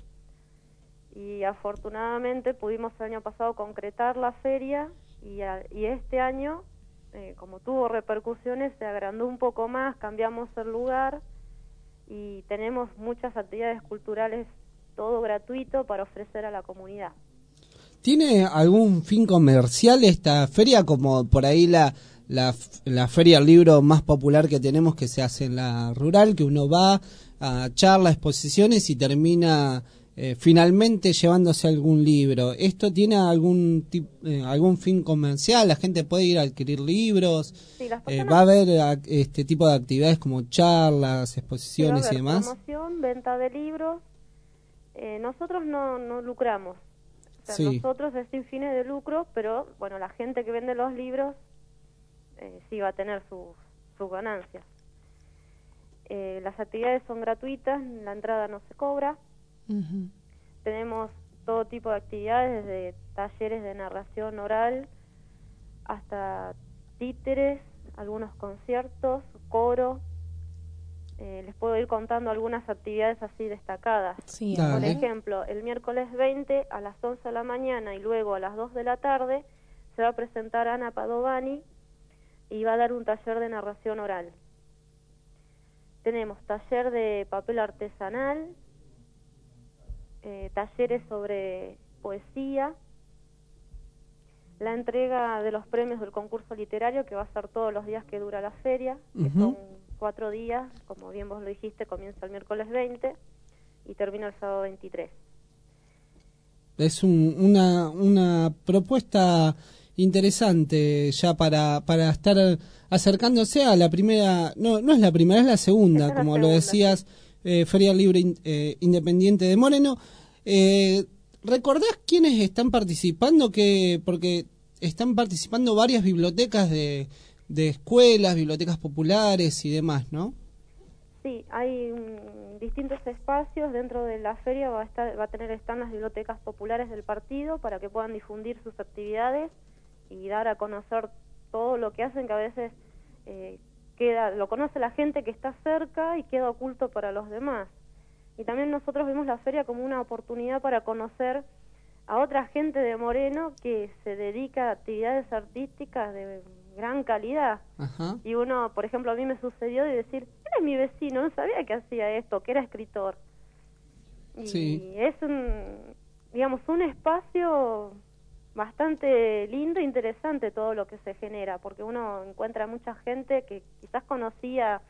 P: Y afortunadamente pudimos el año pasado concretar la feria y este año, como tuvo repercusiones, se agrandó un poco más, cambiamos el lugar y tenemos muchas actividades culturales, todo gratuito para ofrecer a la comunidad.
G: ¿Tiene algún fin comercial esta feria, como por ahí la Feria del Libro más popular que tenemos, que se hace en la rural, que uno va a charlas, exposiciones y termina finalmente llevándose algún libro? ¿Esto tiene algún fin comercial? ¿La gente puede ir a adquirir libros?
P: Sí,
G: ¿Va a haber este tipo de actividades como charlas, exposiciones
P: sí,
G: y demás?
P: Promoción, venta de libros. Nosotros no lucramos. O sea,
G: Sí.
P: Nosotros es sin fines de lucro, pero bueno, la gente que vende los libros sí va a tener sus ganancias. Las actividades son gratuitas, la entrada no se cobra. Tenemos todo tipo de actividades, desde talleres de narración oral hasta títeres, algunos conciertos, coro. les puedo ir contando algunas actividades así destacadas.
B: Sí,
P: por ejemplo, el miércoles 20 a las 11 de la mañana y luego a las 2 de la tarde se va a presentar Ana Padovani y va a dar un taller de narración oral. Tenemos taller de papel artesanal, talleres sobre poesía, la entrega de los premios del concurso literario, que va a ser todos los días que dura la feria, que son 4 días, como bien vos lo dijiste, comienza el miércoles 20 y termina el sábado 23.
G: Es una propuesta interesante ya para estar acercándose a la primera, no es la primera, es la segunda, como lo decías, Feria Libre Independiente de Moreno. ¿Recordás quiénes están participando? Porque están participando varias bibliotecas de escuelas, bibliotecas populares y demás, ¿no?
P: Sí, hay distintos espacios dentro de la feria. Va a tener están las bibliotecas populares del partido para que puedan difundir sus actividades y dar a conocer todo lo que hacen, que a veces lo conoce la gente que está cerca y queda oculto para los demás. Y también nosotros vemos la feria como una oportunidad para conocer a otra gente de Moreno que se dedica a actividades artísticas de gran calidad.
G: Ajá.
P: Y uno, por ejemplo, a mí me sucedió de decir, él es mi vecino, no sabía que hacía esto, que era escritor. Y
G: sí.
P: Es un espacio bastante lindo e interesante todo lo que se genera, porque uno encuentra mucha gente que quizás conocía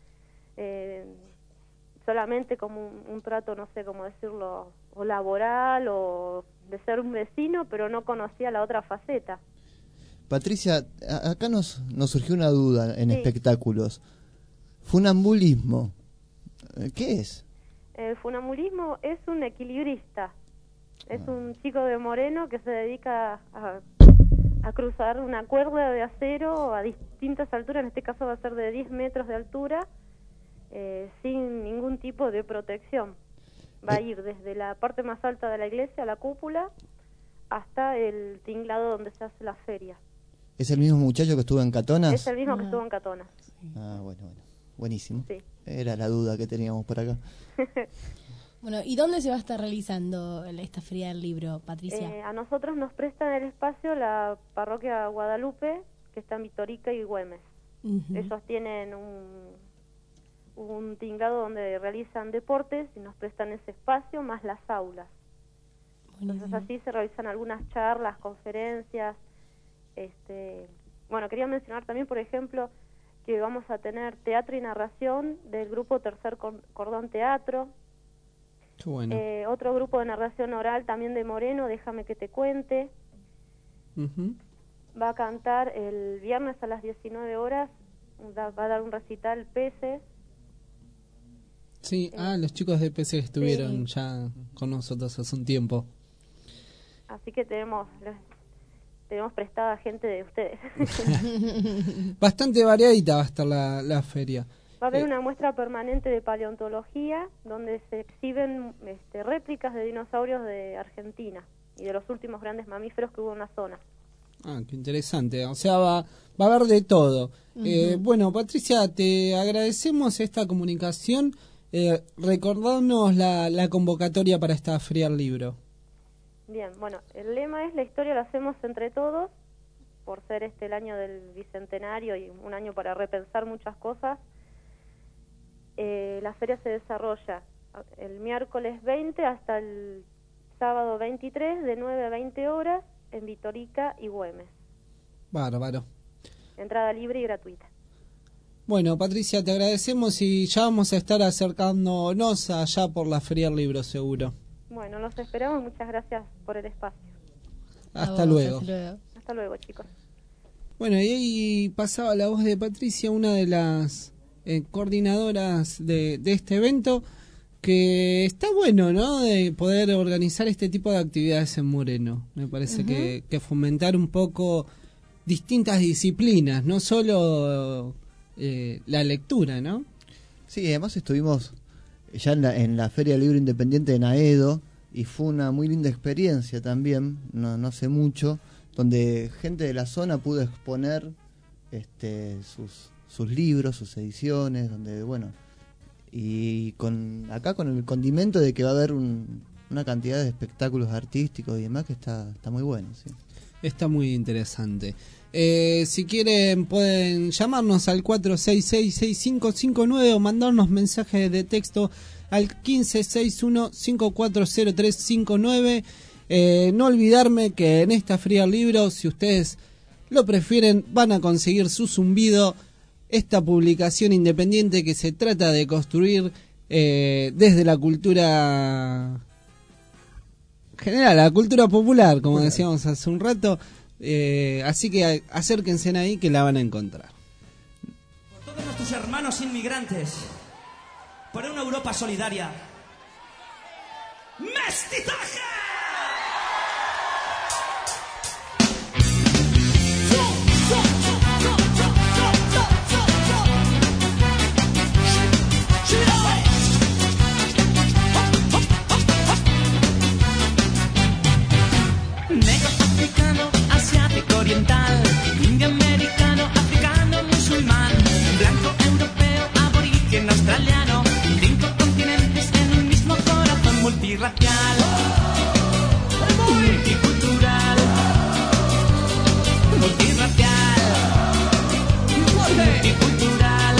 P: solamente como un trato, no sé cómo decirlo, o laboral o de ser un vecino, pero no conocía la otra faceta.
E: Patricia, acá nos surgió una duda en espectáculos. Funambulismo, ¿qué es?
P: El funambulismo es un equilibrista. Es un chico de Moreno que se dedica a cruzar una cuerda de acero a distintas alturas, en este caso va a ser de 10 metros de altura, sin ningún tipo de protección. Va a ir desde la parte más alta de la iglesia, la cúpula, hasta el tinglado donde se hace la feria.
E: ¿Es el mismo muchacho que estuvo en Catonas?
P: Es el mismo que estuvo en Catonas.
E: Bueno, buenísimo.
P: Sí.
E: Era la duda que teníamos por acá.
B: Bueno, ¿y dónde se va a estar realizando esta Feria del Libro, Patricia?
P: A nosotros nos prestan el espacio la parroquia Guadalupe, que está en Vitorica y Güemes. Ellos tienen un tinglado donde realizan deportes y nos prestan ese espacio más las aulas. Entonces así se realizan algunas charlas, conferencias. Bueno, quería mencionar también, por ejemplo, que vamos a tener teatro y narración del grupo Tercer Cordón Teatro.
G: Qué bueno.
P: Otro grupo de narración oral también de Moreno, Déjame que te cuente. Va a cantar el viernes a las 19 horas, va a dar un recital Peces.
G: Sí, los chicos de Peces estuvieron ya con nosotros hace un tiempo.
P: Así que tenemos prestada gente de ustedes.
G: Bastante variadita va a estar la feria.
P: Va a haber una muestra permanente de paleontología donde se exhiben réplicas de dinosaurios de Argentina y de los últimos grandes mamíferos que hubo en la zona.
G: Qué interesante. O sea, va a haber de todo. Bueno, Patricia, te agradecemos esta comunicación. Recordarnos la convocatoria para esta Feria del Libro.
P: Bien, bueno, el lema es: la historia la hacemos entre todos, por ser el año del Bicentenario y un año para repensar muchas cosas. La feria se desarrolla el miércoles 20 hasta el sábado 23 de 9 a 20 horas en Vitorica y Güemes.
G: Bárbaro.
P: Entrada libre y gratuita.
G: Bueno, Patricia, te agradecemos y ya vamos a estar acercándonos allá por la Feria del Libro, seguro.
P: Bueno, los esperamos. Muchas gracias por el espacio.
G: Hasta luego.
P: Hasta luego, chicos.
G: Bueno, y ahí pasaba la voz de Patricia, una de las coordinadoras de este evento, que está bueno, ¿no?, de poder organizar este tipo de actividades en Moreno. Me parece que fomentar un poco distintas disciplinas, no solo la lectura, ¿no?
E: Sí, además estuvimos ya en la Feria Libre Independiente de Naedo y fue una muy linda experiencia también, no hace mucho, donde gente de la zona pudo exponer sus libros, sus ediciones, donde, bueno, y acá con el condimento de que va a haber una cantidad de espectáculos artísticos y demás que está muy bueno, sí.
G: Está muy interesante. Si quieren pueden llamarnos al 466-6559 o mandarnos mensajes de texto al 1561-540359. No olvidarme que en esta Feria del Libro, si ustedes lo prefieren, van a conseguir su zumbido, esta publicación independiente que se trata de construir desde la cultura general, la cultura popular, como decíamos hace un rato. Así que acérquense ahí que la van a encontrar.
Q: Por todos nuestros hermanos inmigrantes, por una Europa solidaria. ¡Mestizaje!
R: Negro, africano, asiático, oriental, indio, americano, africano, musulmán, blanco, europeo, aborigen, australiano, 5 continentes en un mismo corazón multirracial, multicultural, multirracial, multicultural.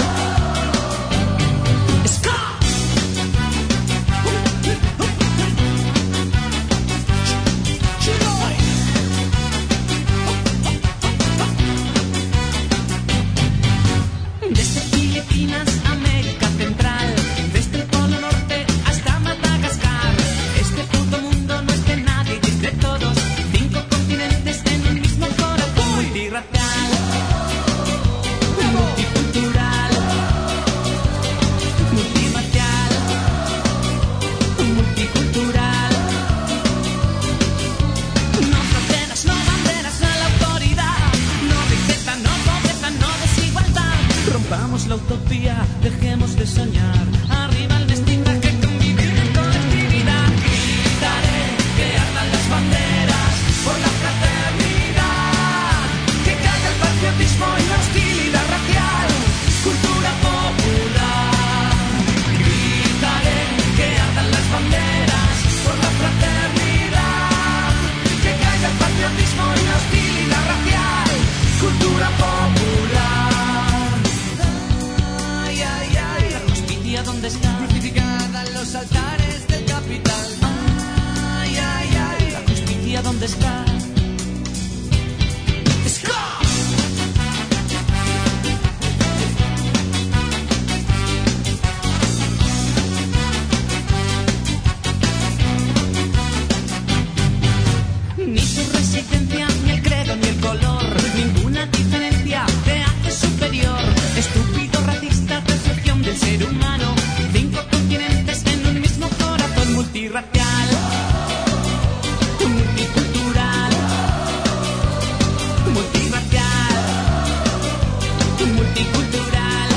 R: Desde Filipinas, América Central, desde el Polo Norte hasta Madagascar. Este puto mundo no es de nadie y es de todos. 5 continentes en un mismo corazón multirracial, multicultural, multirracial, multicultural. No fronteras, no banderas, no la autoridad. No riqueza, no pobreza, no desigualdad. Rompamos la utopía, dejemos de soñar. Arriba el mestizaje, convivir en colectividad. Gritaré que ardan las banderas por la fraternidad. Que caiga el patriotismo y la hostilidad racial. Cultura popular. Gritaré que ardan las banderas por la fraternidad. Que caiga el patriotismo y la hostilidad racial. Cultura popular. La justicia, ¿dónde está? Crucificada en los altares del capital. La justicia, ¿dónde está? Ni su resistencia, ni el credo, ni el color, ninguna diferencia te hace superior. Estúpido, racista, percepción del ser humano. 5 continentes en un mismo corazón multirracial, multicultural, multirracial, multicultural.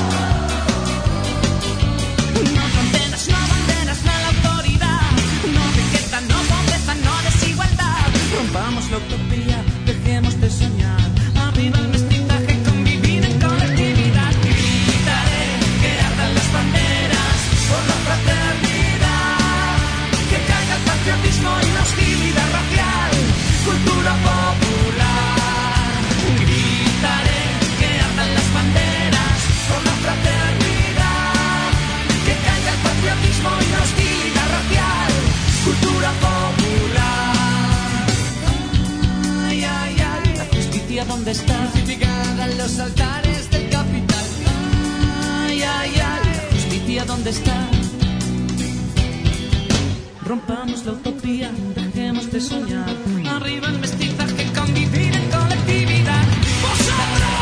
R: No fronteras, no banderas, no la autoridad. No riqueza, no pobreza, no desigualdad. Rompamos la utopía, dejemos de soñar. Arriba el mestizaje, convivir en colectividad. Gritaré que ardan las banderas por la fraternidad. Que caiga el patriotismo y la hostilidad racial. Cultura popular. Gritaré que ardan las banderas por la fraternidad. Que caiga el patriotismo y la hostilidad racial. Cultura popular. La justicia, ¿dónde está? Crucificada en los altares del capital. La justicia, ¿dónde está? Rompamos la utopía, dejemos de soñar. Arriba el mestizaje, convivir en colectividad. ¡Vosotros!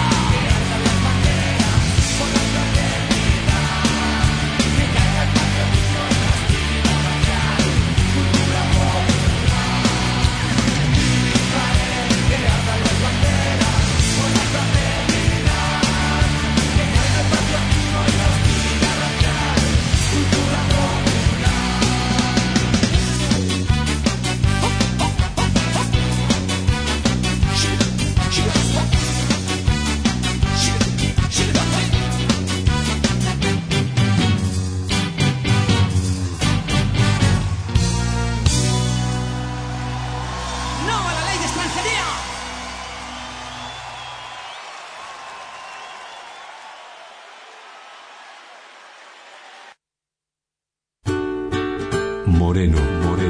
H: Moreno.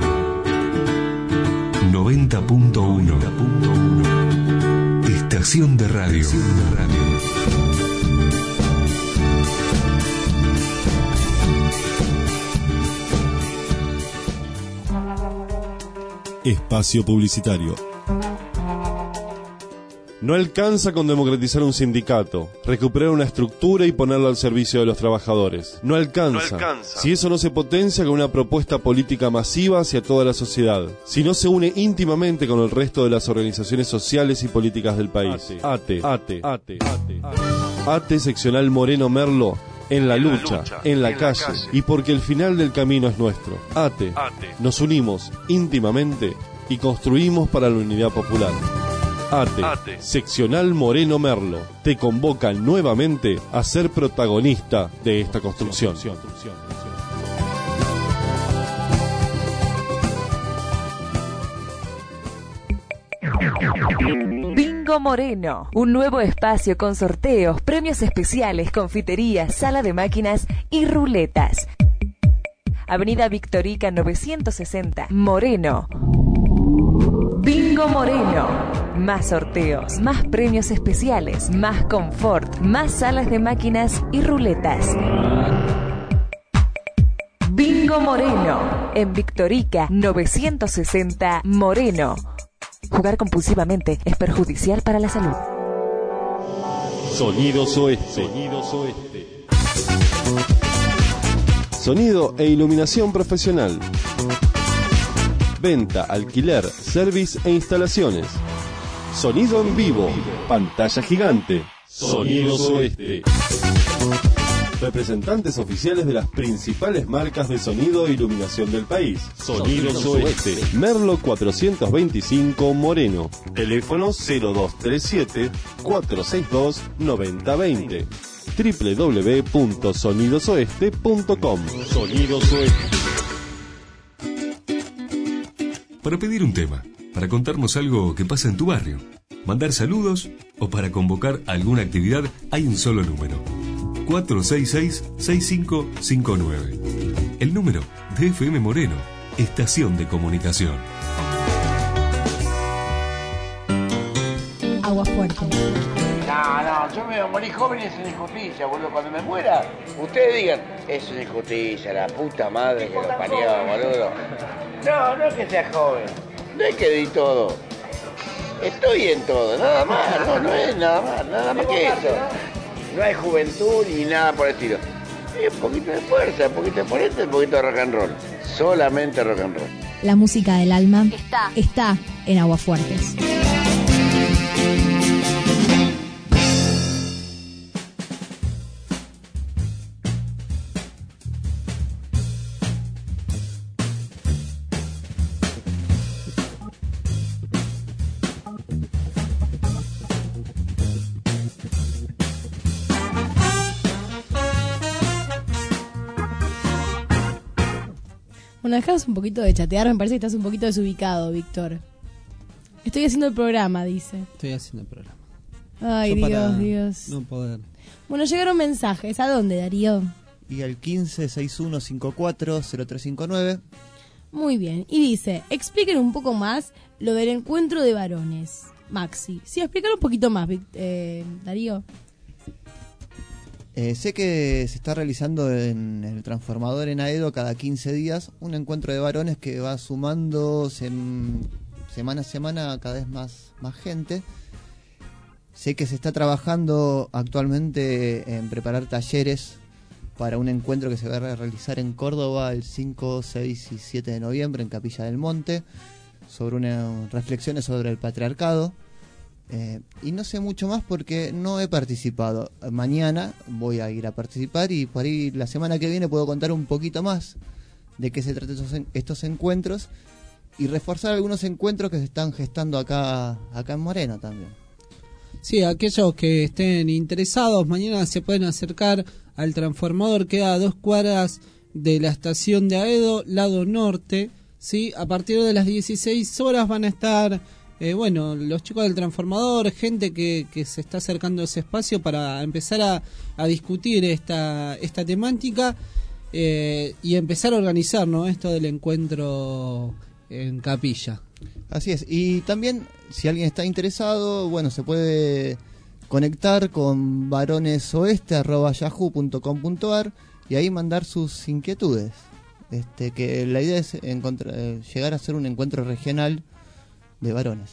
H: 90.1. Estación de radio.
O: Espacio publicitario. No alcanza con democratizar un sindicato, recuperar una estructura y ponerlo al servicio de los trabajadores. No alcanza. Si eso no se potencia con una propuesta política masiva hacia toda la sociedad. Si no se une íntimamente con el resto de las organizaciones sociales y políticas del país. ATE Seccional Moreno Merlo. En la lucha, en la calle, y porque el final del camino es nuestro. ATE. Nos unimos íntimamente y construimos para la unidad popular. ATE, Seccional Moreno Merlo, te convoca nuevamente a ser protagonista de esta construcción.
S: Bingo Moreno, un nuevo espacio con sorteos, premios especiales, confiterías, sala de máquinas y ruletas. Avenida Victorica 960, Moreno. Bingo Moreno. Más sorteos, más premios especiales, más confort, más salas de máquinas y ruletas. Bingo Moreno. En Victorica 960, Moreno. Jugar compulsivamente es perjudicial para la salud.
O: Sonidos Oeste. Sonido e iluminación profesional. Venta, alquiler, service e instalaciones. Sonido en vivo. Pantalla gigante. Sonidos Oeste. Representantes oficiales de las principales marcas de sonido e iluminación del país. Sonidos Oeste. Merlo 425 Moreno. Teléfono 0237 462 9020. www.sonidosoeste.com. Sonidos Oeste.
H: Para pedir un tema, para contarnos algo que pasa en tu barrio, mandar saludos o para convocar alguna actividad, hay un solo número: 466-6559. El número de FM Moreno, Estación de Comunicación.
B: Agua fuerte.
T: No, yo me voy a morir joven y es una injusticia, boludo. Cuando me muera, ustedes digan, es una injusticia, la puta madre que lo parió, boludo. No es que sea joven, no es que di todo. Estoy en todo, nada más, no es nada más que eso. No hay juventud ni nada por el estilo. Es un poquito de fuerza, un poquito de ponente, un poquito de rock and roll. Solamente rock and roll.
B: La música del alma está en Aguafuertes. Bueno, dejamos un poquito de chatear, me parece que estás un poquito desubicado, Víctor. Estoy haciendo el programa, dice.
G: Estoy haciendo el programa.
B: Ay, Dios.
G: No poder.
B: Bueno, llegaron mensajes. ¿A dónde, Darío?
E: Y al 1561540359.
B: Muy bien. Y dice, expliquen un poco más lo del encuentro de varones. Maxi. Sí, explícalo un poquito más, Darío.
E: Sé que se está realizando en el Transformador en Aedo cada 15 días un encuentro de varones que va sumando semana a semana cada vez más gente. Sé que se está trabajando actualmente en preparar talleres para un encuentro que se va a realizar en Córdoba el 5, 6 y 7 de noviembre en Capilla del Monte sobre unas reflexiones sobre el patriarcado. Y no sé mucho más porque no he participado. Mañana voy a ir a participar y por ahí la semana que viene puedo contar un poquito más de qué se tratan estos encuentros y reforzar algunos encuentros que se están gestando acá en Moreno también.
G: Sí, aquellos que estén interesados mañana se pueden acercar al Transformador, queda a 2 cuadras de la estación de Aedo, lado norte. ¿Sí? A partir de las 16 horas van a estar los chicos del Transformador, gente que se está acercando a ese espacio para empezar a discutir esta temática. y empezar a organizar, ¿no?, esto del encuentro en capilla.
E: Así es, y también si alguien está interesado, bueno, se puede conectar con varonesoeste@yahoo.com.ar y ahí mandar sus inquietudes. Que la idea es llegar a hacer un encuentro regional de varones.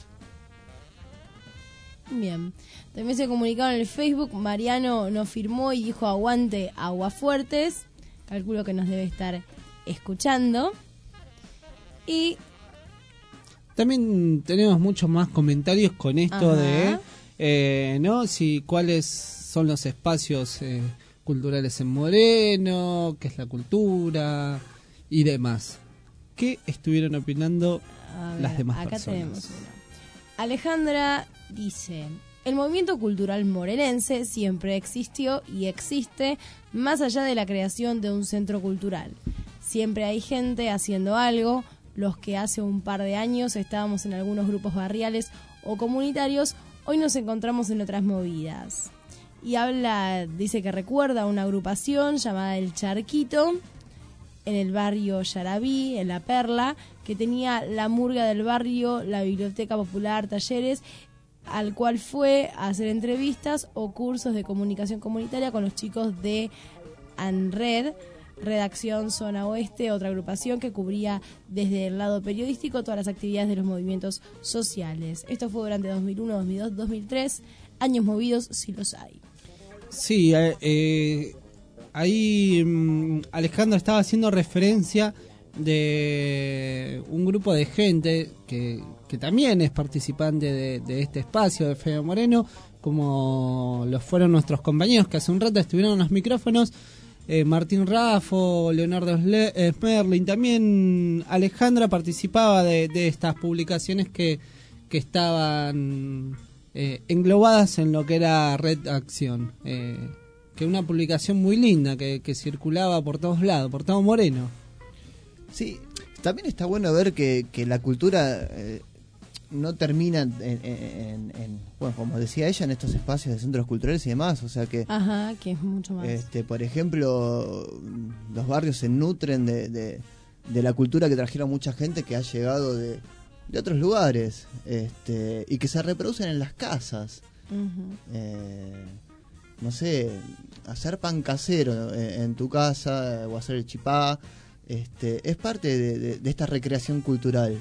B: Bien, también se comunicaron en el Facebook. Mariano nos firmó y dijo aguante Aguafuertes. Calculo que nos debe estar escuchando. Y
G: también tenemos muchos más comentarios con esto de ¿no? Cuáles son los espacios culturales en Moreno, qué es la cultura y demás. ¿Qué estuvieron opinando las demás
B: acá
G: personas?
B: Tenemos una. Alejandra dice: el movimiento cultural morenense siempre existió y existe más allá de la creación de un centro cultural. Siempre hay gente haciendo algo. Los que hace un par de años estábamos en algunos grupos barriales o comunitarios, hoy nos encontramos en otras movidas. Y dice que recuerda una agrupación llamada El Charquito, en el barrio Yarabí, en La Perla, que tenía la murga del barrio, la biblioteca popular, talleres, al cual fue a hacer entrevistas o cursos de comunicación comunitaria con los chicos de ANRED, Redacción Zona Oeste, otra agrupación que cubría desde el lado periodístico todas las actividades de los movimientos sociales. Esto fue durante 2001, 2002, 2003, años movidos si los hay.
G: Sí, ahí Alejandro estaba haciendo referencia de un grupo de gente que también es participante de este espacio de FM Moreno, como lo fueron nuestros compañeros que hace un rato estuvieron en los micrófonos, Martín Raffo, Leonardo Smerling. También Alejandra participaba de estas publicaciones que estaban englobadas en lo que era Red Acción, que una publicación muy linda que circulaba por todos lados, por todo Moreno.
E: Sí, también está bueno ver que la cultura no termina bueno, como decía ella, en estos espacios de centros culturales y demás, o sea que
B: que es mucho más.
E: Por ejemplo, los barrios se nutren de la cultura que trajeron mucha gente que ha llegado de otros lugares, y que se reproducen en las casas. No sé, hacer pan casero en tu casa o hacer el chipá, es parte de esta recreación cultural.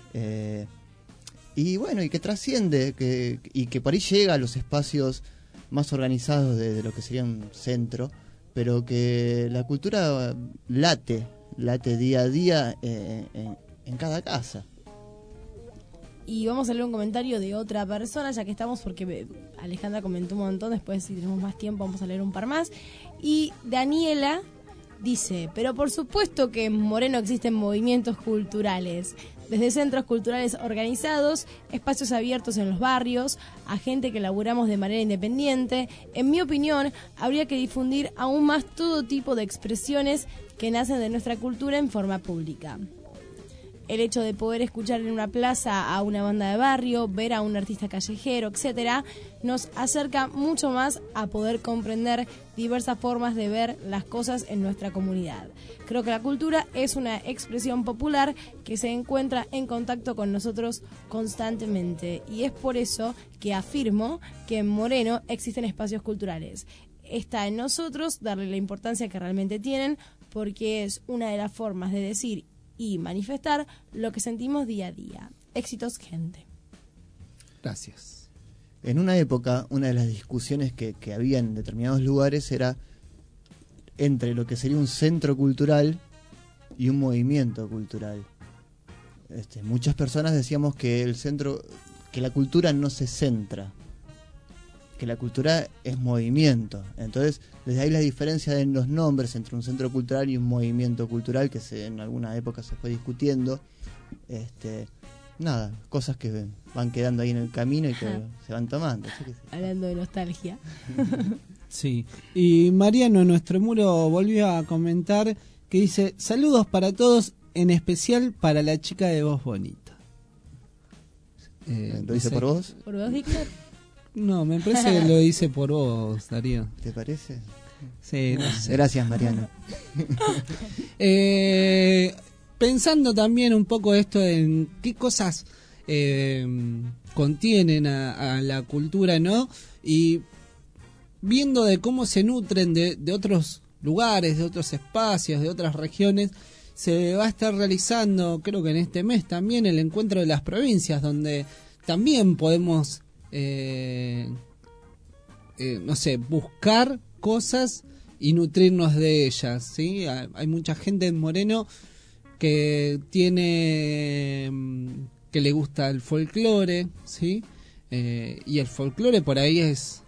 E: Y bueno, y que trasciende, y que por ahí llega a los espacios más organizados de lo que sería un centro, pero que la cultura late día a día en cada casa.
B: Y vamos a leer un comentario de otra persona, ya que estamos, porque Alejandra comentó un montón, después si tenemos más tiempo vamos a leer un par más. Y Daniela dice: pero por supuesto que en Moreno existen movimientos culturales, desde centros culturales organizados, espacios abiertos en los barrios, a gente que laburamos de manera independiente. En mi opinión, habría que difundir aún más todo tipo de expresiones que nacen de nuestra cultura en forma pública. El hecho de poder escuchar en una plaza a una banda de barrio, ver a un artista callejero, etcétera, nos acerca mucho más a poder comprender diversas formas de ver las cosas en nuestra comunidad. Creo que la cultura es una expresión popular que se encuentra en contacto con nosotros constantemente, y es por eso que afirmo que en Moreno existen espacios culturales. Está en nosotros darle la importancia que realmente tienen, porque es una de las formas de decir y manifestar lo que sentimos día a día. Éxitos, gente.
G: Gracias.
E: En una época, una de las discusiones que había en determinados lugares era entre lo que sería un centro cultural y un movimiento cultural. Muchas personas decíamos que la cultura no se centra, que la cultura es movimiento. Entonces, desde ahí la diferencia en los nombres entre un centro cultural y un movimiento cultural, que en alguna época se fue discutiendo. Nada, cosas que van quedando ahí en el camino y que se van tomando.
B: Hablando de nostalgia.
G: Sí, y Mariano en nuestro muro volvió a comentar que dice: saludos para todos, en especial para la chica de voz bonita.
E: ¿Lo dice por vos?
B: ¿Por vos, Víctor?
G: No, me parece que lo dice por vos, Darío.
E: ¿Te parece?
G: Sí, no sé.
E: Gracias, Mariano.
G: Pensando también un poco esto en qué cosas contienen a la cultura, ¿no? Y viendo de cómo se nutren de otros lugares, de otros espacios, de otras regiones, se va a estar realizando, creo que en este mes también, el encuentro de las provincias, donde también podemos, no sé, buscar cosas y nutrirnos de ellas, ¿sí? Hay mucha gente en Moreno que tiene, que le gusta el folclore, ¿sí? Y el folclore por ahí es,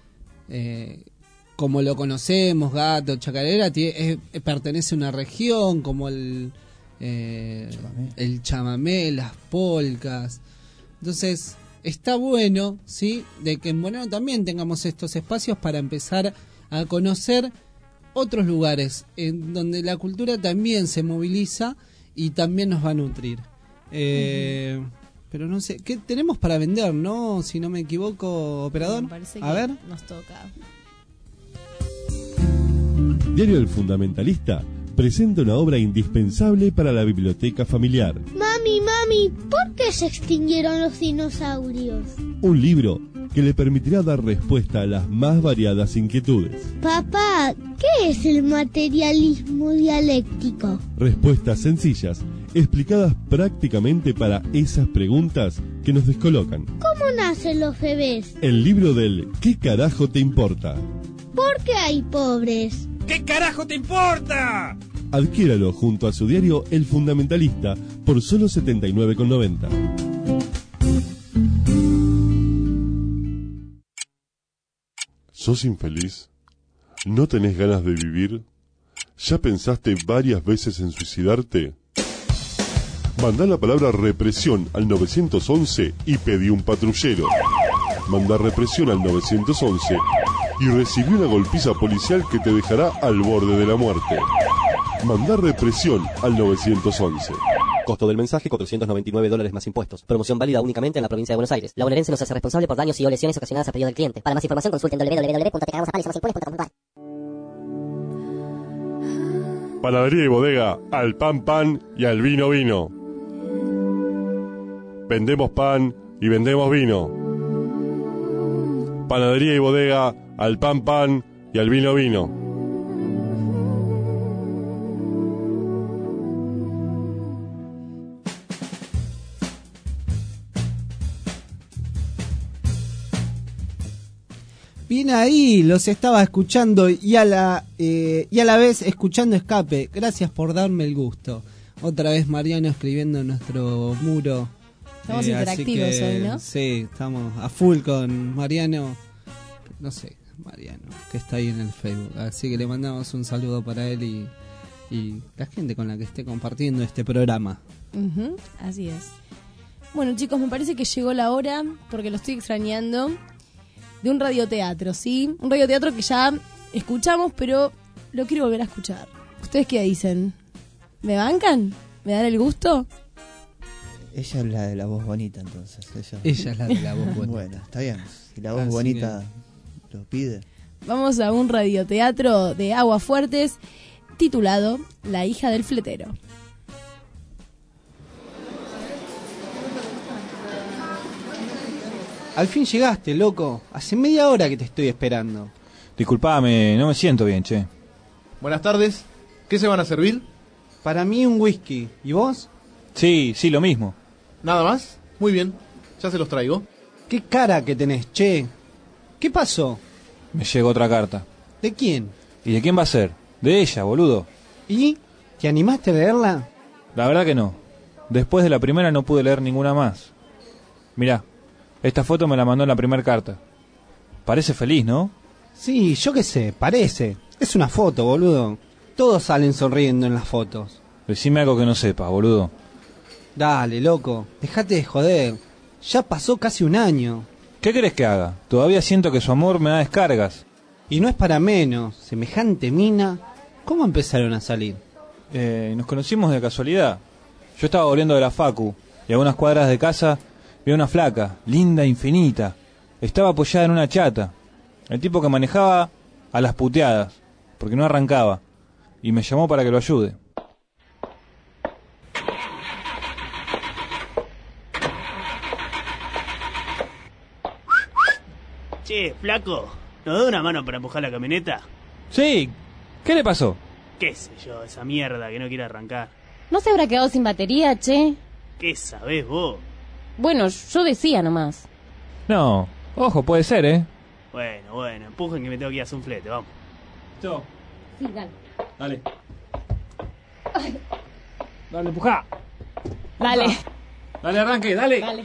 G: como lo conocemos, gato, chacarera, pertenece a una región, como el chamamé, las polcas. Entonces, está bueno, ¿sí?, de que en Moreno también tengamos estos espacios para empezar a conocer otros lugares en donde la cultura también se moviliza y también nos va a nutrir. Pero no sé, ¿qué tenemos para vender, no? Si no me equivoco, operador.
B: Me parece
G: a ver,
B: nos toca.
K: Diario El Fundamentalista presenta una obra indispensable para la biblioteca familiar.
U: Mami, ¿por qué se extinguieron los dinosaurios?
K: Un libro que le permitirá dar respuesta a las más variadas inquietudes.
U: Papá, ¿qué es el materialismo dialéctico?
K: Respuestas sencillas, explicadas prácticamente para esas preguntas que nos descolocan.
U: ¿Cómo nacen los bebés?
K: El libro del ¿Qué carajo te importa?
U: ¿Por qué hay pobres?
Q: ¿Qué carajo te importa?
K: Adquiéralo junto a su diario El Fundamentalista por solo 79,90.
O: ¿Sos infeliz? ¿No tenés ganas de vivir? ¿Ya pensaste varias veces en suicidarte? Mandá la palabra represión al 911 y pedí un patrullero. Mandá represión al 911 y recibí una golpiza policial que te dejará al borde de la muerte. Mandá represión al 911.
V: Costo del mensaje, $499 más impuestos. Promoción válida únicamente en la provincia de Buenos Aires. La bonaerense no se hace responsable por daños y o lesiones ocasionadas a pedido del cliente. Para más información consulten www.tecagamosamales.com.ar.
O: Panadería y bodega al pan y al vino. Vendemos pan y vendemos vino. Panadería y bodega al pan y al vino.
G: Bien ahí, los estaba escuchando y a la vez escuchando Escape. Gracias por darme el gusto. Otra vez Mariano escribiendo en nuestro muro.
B: Estamos interactivos hoy, ¿no?
G: Sí, estamos a full con Mariano. No sé, Mariano, que está ahí en el Facebook. Así que le mandamos un saludo para él y la gente con la que esté compartiendo este programa.
B: Así es. Bueno, chicos, me parece que llegó la hora, porque lo estoy extrañando, de un radioteatro, ¿sí? Un radioteatro que ya escuchamos, pero lo quiero volver a escuchar. ¿Ustedes qué dicen? ¿Me bancan? ¿Me dan el gusto?
E: Ella es la de la voz bonita, entonces.
G: Ella es la de la voz bonita.
E: Bueno, está bien. Si la voz bonita lo pide.
B: Vamos a un radioteatro de Aguafuertes titulado La hija del fletero.
G: Al fin llegaste, loco. Hace media hora que te estoy esperando.
C: Disculpame, no me siento bien, che.
W: Buenas tardes. ¿Qué se van a servir?
G: Para mí un whisky. ¿Y vos?
C: Sí, lo mismo.
W: ¿Nada más? Muy bien. Ya se los traigo.
G: ¿Qué cara que tenés, che? ¿Qué pasó?
C: Me llegó otra carta.
G: ¿De quién?
C: ¿Y de quién va a ser? De ella, boludo.
G: ¿Y? ¿Te animaste a leerla?
C: La verdad que no. Después de la primera no pude leer ninguna más. Mirá, esta foto me la mandó en la primera carta. Parece feliz, ¿no?
G: Sí, yo qué sé, parece. Es una foto, boludo. Todos salen sonriendo en las fotos.
C: Decime algo que no sepa, boludo.
G: Dale, loco, dejate de joder. Ya pasó casi un año.
C: ¿Qué querés que haga? Todavía siento que su amor me da descargas.
G: Y no es para menos. Semejante mina. ¿Cómo empezaron a salir?
C: Nos conocimos de casualidad. Yo estaba volviendo de la facu y a unas cuadras de casa vi a una flaca, linda, infinita. Estaba apoyada en una chata. El tipo que manejaba a las puteadas. porque no arrancaba, y me llamó para que lo ayude.
A: Che, flaco, ¿nos da una mano para empujar la camioneta?
C: Sí, ¿qué le pasó?
A: ¿Qué sé yo, esa mierda que no quiere arrancar?
D: ¿No se habrá quedado sin batería, che?
A: ¿Qué sabés vos?
D: Bueno, yo decía nomás.
C: No, ojo, puede ser, ¿eh?
A: Bueno, empujen que me tengo que ir a hacer un flete, vamos.
C: Chau.
D: Sí, dale.
C: Dale. Dale, empujá.
D: Dale.
C: Dale, arranque, dale.
D: Dale.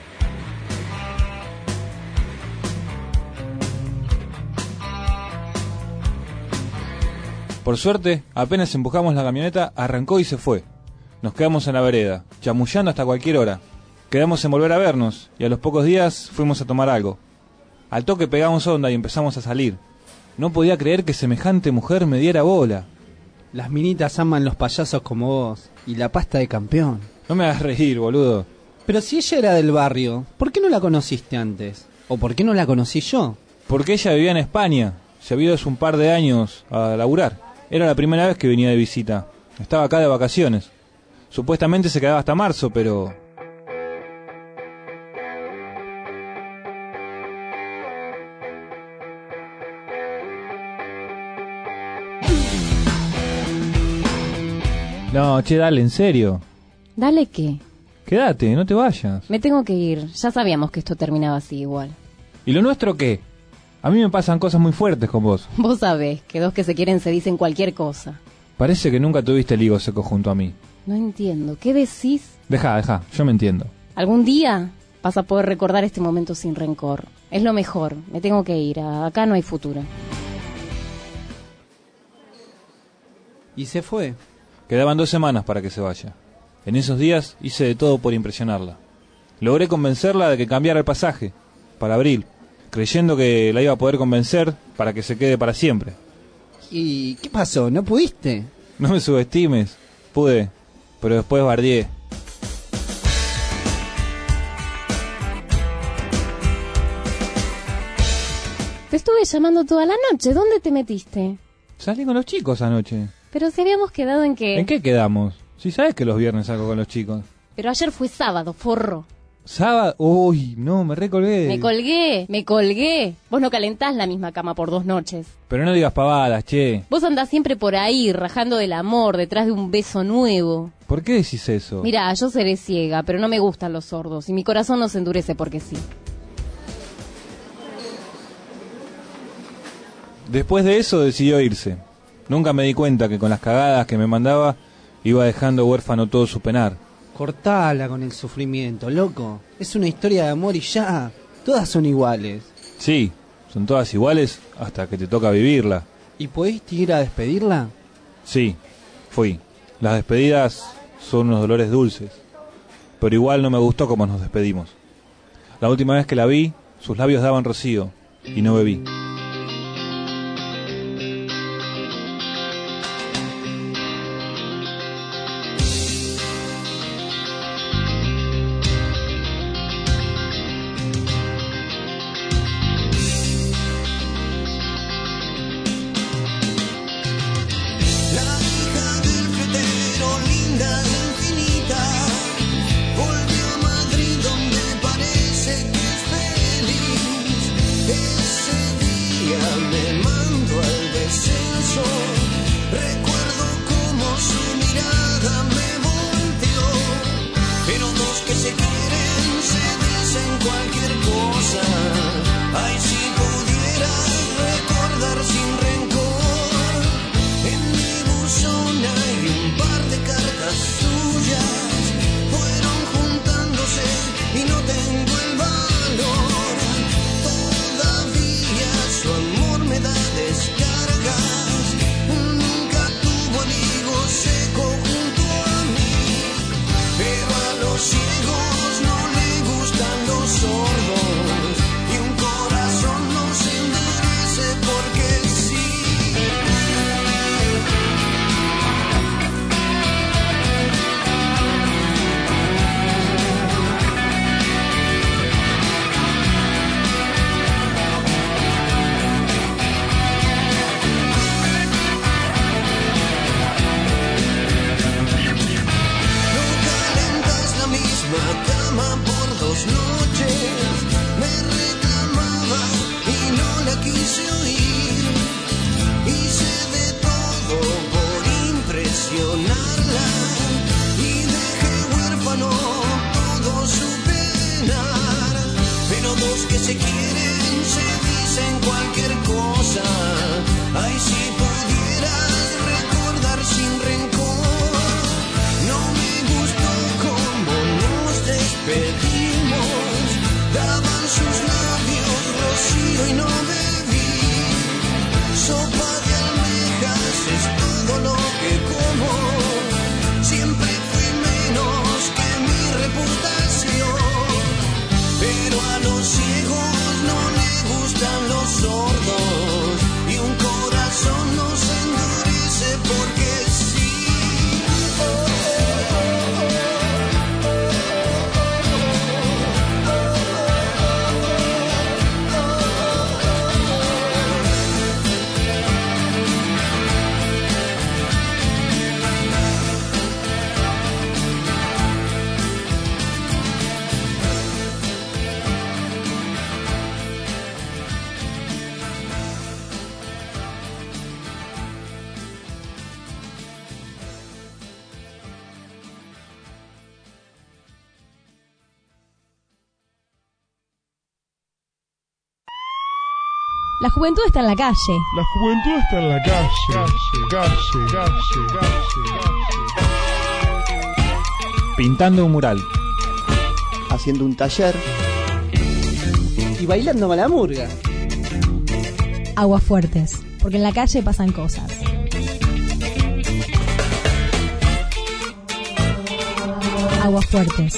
C: Por suerte, apenas empujamos la camioneta, arrancó y se fue. Nos quedamos en la vereda, chamullando hasta cualquier hora. Quedamos en volver a vernos, y a los pocos días fuimos a tomar algo. Al toque pegamos onda y empezamos a salir. No podía creer que semejante mujer me diera bola.
G: Las minitas aman los payasos como vos, y la pasta de campeón.
C: No me hagas reír, boludo.
G: Pero si ella era del barrio, ¿por qué no la conociste antes? ¿O por qué no la conocí yo?
C: Porque ella vivía en España. Se había ido hace un par de años a laburar. Era la primera vez que venía de visita. Estaba acá de vacaciones. Supuestamente se quedaba hasta marzo, pero... No, che, dale, en serio.
D: ¿Dale qué?
C: Quédate, no te vayas.
D: Me tengo que ir. Ya sabíamos que esto terminaba así igual.
C: ¿Y lo nuestro qué? A mí me pasan cosas muy fuertes con vos.
D: Vos sabés que dos que se quieren se dicen cualquier cosa.
C: Parece que nunca tuviste el higo seco junto a mí.
D: No entiendo. ¿Qué decís?
C: Deja, yo me entiendo.
D: Algún día vas a poder recordar este momento sin rencor. Es lo mejor. Me tengo que ir. Acá no hay futuro.
G: Y se fue.
C: Quedaban 2 semanas para que se vaya. En esos días hice de todo por impresionarla. Logré convencerla de que cambiara el pasaje para abril, creyendo que la iba a poder convencer para que se quede para siempre.
G: ¿Y qué pasó? ¿No pudiste?
C: No me subestimes. Pude, pero después bardeé.
D: Te estuve llamando toda la noche. ¿Dónde te metiste?
C: Salí con los chicos anoche.
D: Pero si habíamos quedado en que...
C: ¿En qué quedamos? Si sabes que los viernes salgo con los chicos.
D: Pero ayer fue sábado, forro.
C: ¿Sábado? Uy, no, me recolgué.
D: Me colgué. Vos no calentás la misma cama por 2 noches.
C: Pero no digas pavadas, che.
D: Vos andás siempre por ahí, rajando del amor, detrás de un beso nuevo.
C: ¿Por qué decís eso?
D: Mirá, yo seré ciega, pero no me gustan los sordos. Y mi corazón no se endurece porque sí.
C: Después de eso decidió irse. Nunca me di cuenta que con las cagadas que me mandaba iba dejando huérfano todo su penar.
G: Cortala con el sufrimiento, loco. Es una historia de amor y ya. Todas son iguales.
C: Sí, son todas iguales hasta que te toca vivirla.
G: ¿Y pudiste ir a despedirla?
C: Sí, fui. Las despedidas son unos dolores dulces. Pero igual no me gustó cómo nos despedimos. La última vez que la vi, sus labios daban rocío y no bebí.
I: Me da hice oír. Hice de todo por impresionarla y dejé huérfano todo su penar. Pero dos que se quieren se dicen cualquier cosa. Ay, si pudieras recordar sin rencor. No me gustó cómo nos despedimos. Daban sus labios rocío y no bebí. Sopa de almejas es todo lo que como. Siempre fui menos que mi reputación. Pero a los ciegos no les gustan los sordos. Y un corazón no se endurece porque sí.
B: La juventud está en la calle.
K: La juventud está en la calle.
C: Pintando un mural.
E: Haciendo un taller.
L: Y bailando malamurga.
B: Aguas fuertes, porque en la calle pasan cosas. Aguas fuertes.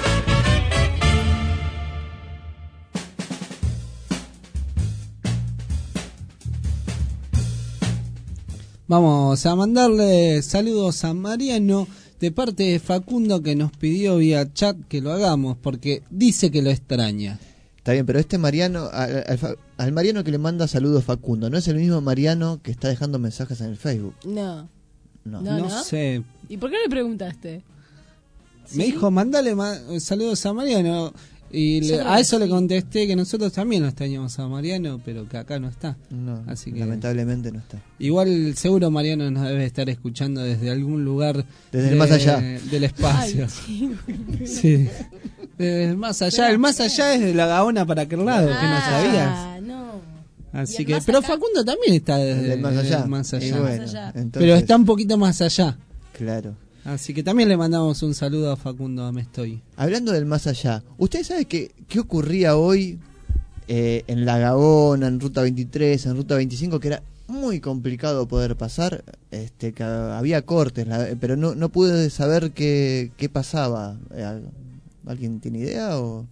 G: Vamos a mandarle saludos a Mariano de parte de Facundo, que nos pidió vía chat que lo hagamos porque dice que lo extraña.
E: Está bien, pero este Mariano, al Mariano que le manda saludos Facundo, ¿no es el mismo Mariano que está dejando mensajes en el Facebook?
B: No.
G: No sé.
B: ¿Y por qué no le preguntaste?
G: Me dijo, mandale saludos a Mariano. Y a eso le contesté que nosotros también lo extrañamos a Mariano, pero que acá no está.
E: No,
G: así que
E: lamentablemente no está.
G: Igual seguro Mariano nos debe estar escuchando desde algún lugar
E: desde el más allá
G: del espacio.
B: Ay,
G: sí. Desde el más allá. El más allá es de la Gaona para aquel lado, que no sabías.
B: No.
G: Así que, pero Facundo también está desde
E: el más allá.
G: Más allá.
E: Bueno, entonces,
G: pero está un poquito más allá.
E: Claro.
G: Así que también le mandamos un saludo a Facundo Amestoy.
E: Hablando del más allá, ¿usted sabe qué ocurría hoy en La Gaona, en Ruta 23, en Ruta 25, que era muy complicado poder pasar? Que había cortes, pero no pude saber qué pasaba. ¿Alguien tiene idea o...?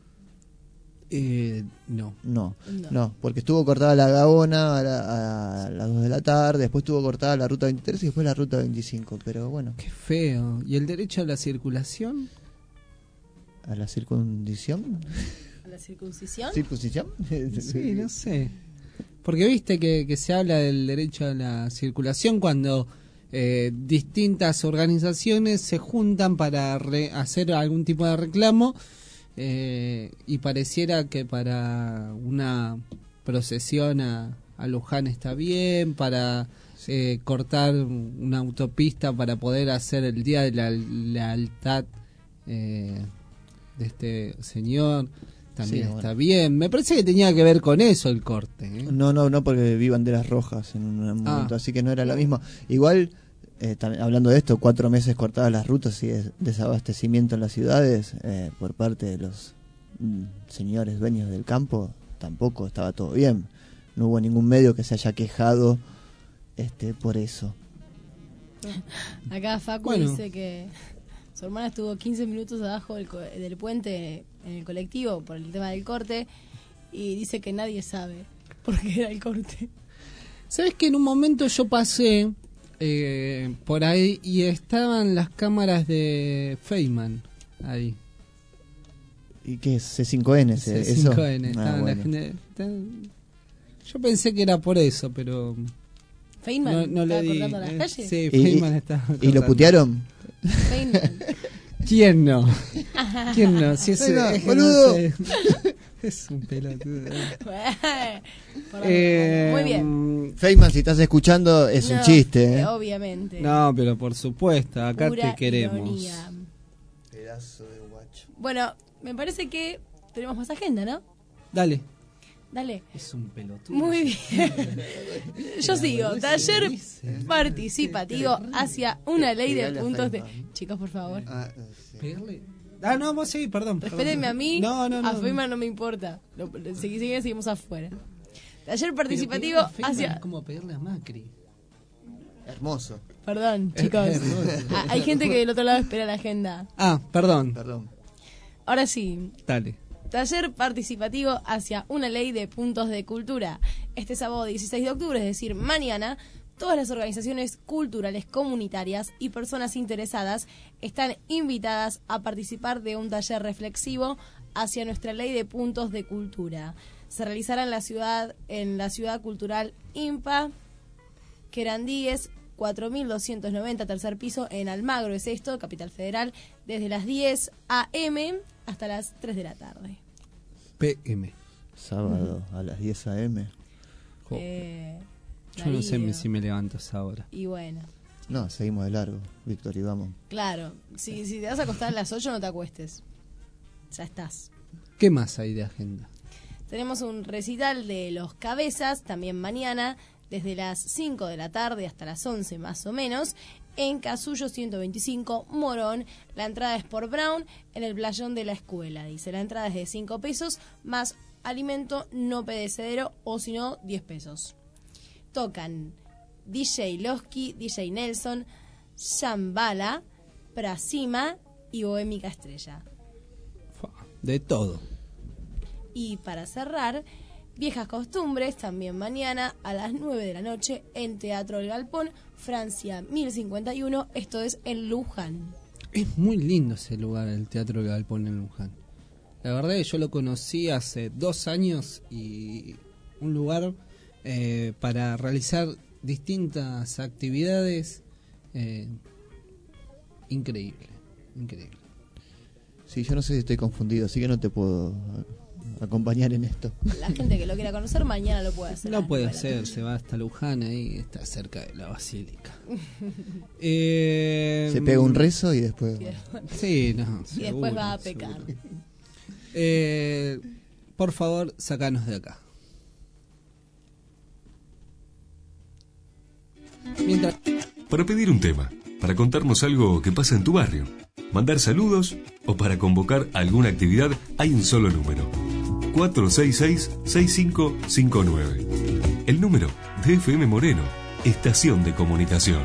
E: No, porque estuvo cortada La Gaona a las 2 de la tarde, después estuvo cortada la Ruta 23 y después la Ruta 25, pero bueno.
G: Qué feo. ¿Y el derecho a la circulación?
E: ¿A la circuncisión?
B: ¿A la circuncisión?
E: ¿Circuncisión?
G: Sí, no sé. Porque viste que se habla del derecho a la circulación cuando distintas organizaciones se juntan para hacer algún tipo de reclamo. Y pareciera que para una procesión a Luján está bien, para cortar una autopista para poder hacer el día de la lealtad de este señor también está bien. Me parece que tenía que ver con eso el corte.
E: No, porque vi banderas rojas en un momento, así que no era lo mismo. Igual, hablando de esto, 4 meses cortadas las rutas y desabastecimiento en las ciudades por parte de los señores dueños del campo, tampoco estaba todo bien. No hubo ningún medio que se haya quejado por eso.
B: Acá Facu dice que su hermana estuvo 15 minutos abajo del puente en el colectivo por el tema del corte y dice que nadie sabe por qué era el corte.
G: ¿Sabes que en un momento yo pasé por ahí y estaban las cámaras de Feynman ahí?
E: ¿Y qué es? C5N, eso.
G: C5N. La gente, yo pensé que era por eso, pero
B: Feynman
G: no
B: estaba
G: le di.
B: cortando las calles.
G: Sí, Feynman estaba cortando.
E: ¿Y lo putearon?
B: Feynman.
G: ¿Quién no? ¿Quién no? Si es,
E: boludo.
G: No sé. Es un pelotudo.
B: Muy bien.
E: Feynman, si estás escuchando, es un chiste.
B: Obviamente.
G: No, pero por supuesto, acá
B: Pura
G: te queremos.
B: ironía.
E: Pedazo de guacho.
B: Bueno, me parece que tenemos más agenda, ¿no?
G: Dale.
B: Dale.
G: Es un pelotudo.
B: Muy bien. Yo sigo. Taller participativo hacia una ley de puntos de... Chicos, por favor.
G: Pegarle. Ah, no, vos sí, perdón.
B: Espérenme a mí.
G: No.
B: A Feynman no me importa. Seguimos afuera. Taller participativo hacia...
G: Es como pegarle a Macri.
E: Hermoso.
B: Perdón, chicos. Hay gente que del otro lado espera la agenda.
G: Ah, perdón.
B: Ahora sí.
G: Dale.
B: Taller participativo hacia una ley de puntos de cultura. Este sábado 16 de octubre, es decir, mañana, todas las organizaciones culturales comunitarias y personas interesadas están invitadas a participar de un taller reflexivo hacia nuestra ley de puntos de cultura. Se realizará en la ciudad cultural IMPA, Querandíes, 4290, tercer piso, en Almagro, es esto, Capital Federal, desde las 10 a.m. hasta las 3 de la tarde.
G: PM.
E: Sábado a las 10 a.m.
G: Yo no sé si me levanto a esa hora.
B: Y bueno.
E: No, seguimos de largo, Víctor, y vamos.
B: Claro, si te vas a acostar a las 8 no te acuestes. Ya estás.
G: ¿Qué más hay de agenda?
B: Tenemos un recital de Los Cabezas, también mañana, desde las 5 de la tarde hasta las 11 más o menos, en Casullo 125, Morón. La entrada es por Brown, en el playón de la escuela. Dice, la entrada es de 5 pesos, más alimento no perecedero, o si no, 10 pesos. Tocan DJ Losky, DJ Nelson, Shambhala, Prasima y Bohémica Estrella.
G: De todo.
B: Y para cerrar, Viejas Costumbres, también mañana a las 9 de la noche en Teatro El Galpón, Francia 1051, esto es en Luján.
G: Es muy lindo ese lugar, el Teatro El Galpón en Luján. La verdad es que yo lo conocí hace 2 años y un lugar para realizar distintas actividades increíble.
E: Sí, yo no sé si estoy confundido, así que no te puedo acompañar en esto.
B: La gente que lo quiera conocer mañana lo puede hacer.
G: Lo puede hacer, se va hasta Luján, ahí está cerca de la basílica.
E: Se pega un rezo y después...
G: Sí, no,
B: y después va a pecar.
G: Por favor, sacanos de acá.
H: Para pedir un tema, para contarnos algo que pasa en tu barrio, mandar saludos o para convocar alguna actividad, hay un solo número: 466-6559. El número de FM Moreno, Estación de Comunicación.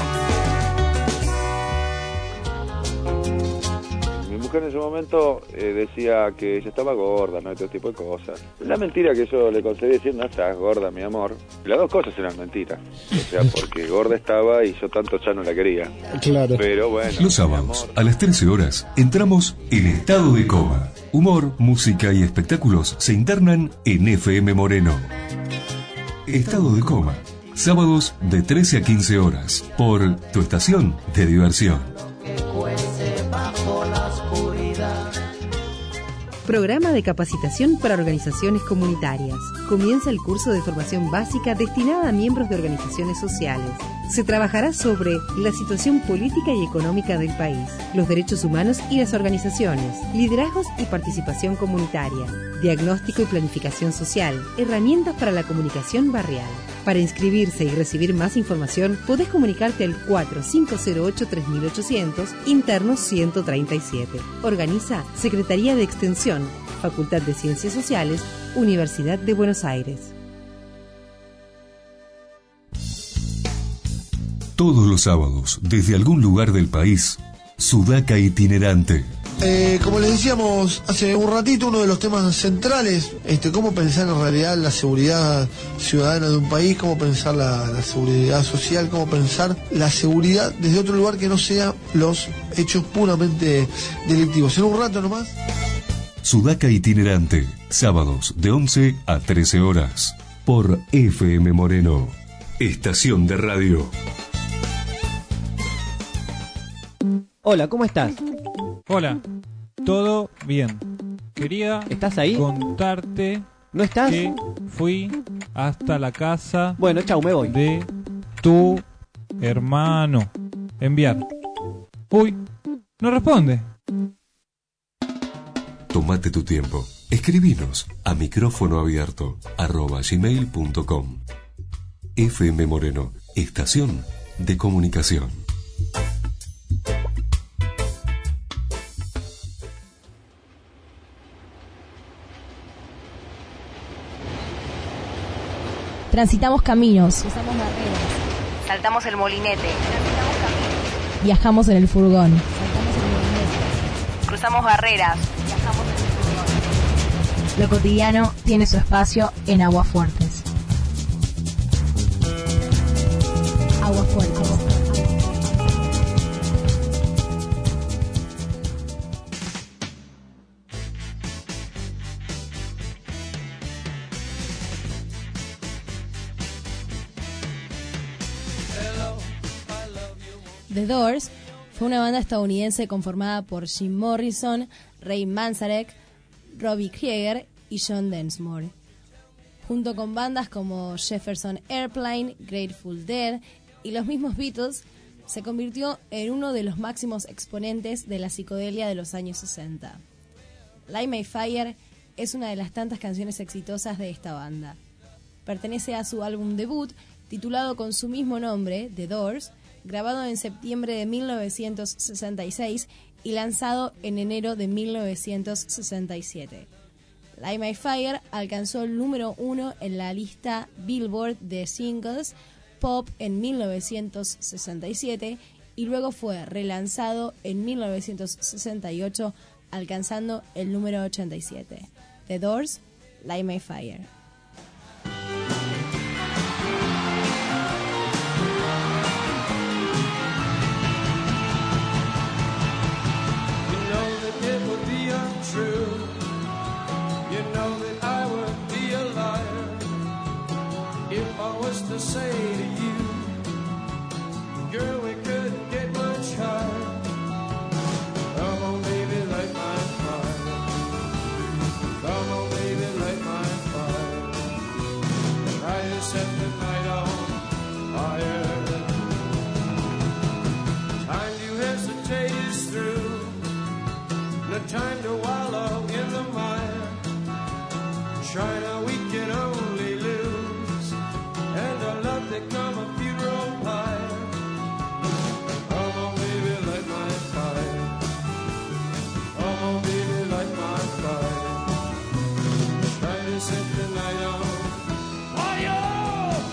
F: Mi mujer en ese momento decía que ella estaba gorda, ¿no? Y todo tipo de cosas. La mentira que yo le concedí diciendo, no estás gorda, mi amor. Las dos cosas eran mentiras. O sea, porque gorda estaba y yo tanto ya no la quería.
K: Claro.
F: Pero bueno.
H: Los sábados, a las 13 horas, entramos en estado de coma. Humor, música y espectáculos se internan en FM Moreno. Estado de coma. Sábados de 13 a 15 horas. Por tu estación de diversión.
M: Programa de capacitación para organizaciones comunitarias. Comienza el curso de formación básica destinada a miembros de organizaciones sociales. Se trabajará sobre la situación política y económica del país, los derechos humanos y las organizaciones, liderazgos y participación comunitaria, diagnóstico y planificación social, herramientas para la comunicación barrial. Para inscribirse y recibir más información, podés comunicarte al 4508-3800, interno 137. Organiza Secretaría de Extensión, Facultad de Ciencias Sociales, Universidad de Buenos Aires.
H: Todos los sábados, desde algún lugar del país, Sudaca Itinerante.
N: Como les decíamos hace un ratito, uno de los temas centrales, cómo pensar en realidad la seguridad ciudadana de un país, cómo pensar la seguridad social, cómo pensar la seguridad desde otro lugar que no sea los hechos puramente delictivos. En un rato nomás.
H: Sudaca Itinerante, sábados de 11 a 13 horas, por FM Moreno, Estación de Radio.
X: Hola, ¿cómo estás?
C: Hola, todo bien. quería
J: ¿Estás ahí?
C: contarte
J: ¿No estás?
C: que fui hasta la casa
J: Bueno, chau, me voy.
C: de tu hermano. Enviar. Uy, no responde.
H: Tómate tu tiempo. Escribinos a micrófonoabierto@gmail.com. FM Moreno, estación de comunicación.
B: Transitamos caminos. Cruzamos barreras.
S: Saltamos el molinete.
B: Viajamos en el furgón.
S: Cruzamos barreras. Viajamos en el furgón.
B: Lo cotidiano tiene su espacio en Aguafuertes. Aguafuertes. The Doors fue una banda estadounidense conformada por Jim Morrison, Ray Manzarek, Robbie Krieger y John Densmore. Junto con bandas como Jefferson Airplane, Grateful Dead y los mismos Beatles, se convirtió en uno de los máximos exponentes de la psicodelia de los años 60. Light My Fire es una de las tantas canciones exitosas de esta banda. Pertenece a su álbum debut, titulado con su mismo nombre, The Doors, grabado en septiembre de 1966 y lanzado en enero de 1967. Light My Fire alcanzó el número 1 en la lista Billboard de singles pop en 1967 y luego fue relanzado en 1968 alcanzando el número 87. The Doors, Light My Fire.
I: To say to you, girl, we couldn't get much higher. Come on, baby, light my fire. Come on, baby, light my fire. Try to set the night on fire. Time to hesitate is through. No time to wallow in the mire. China, we can only lose. And our love become a funeral pyre. Come on, baby, light my fire. Come on, baby, light my fire. Try to set the night on fire.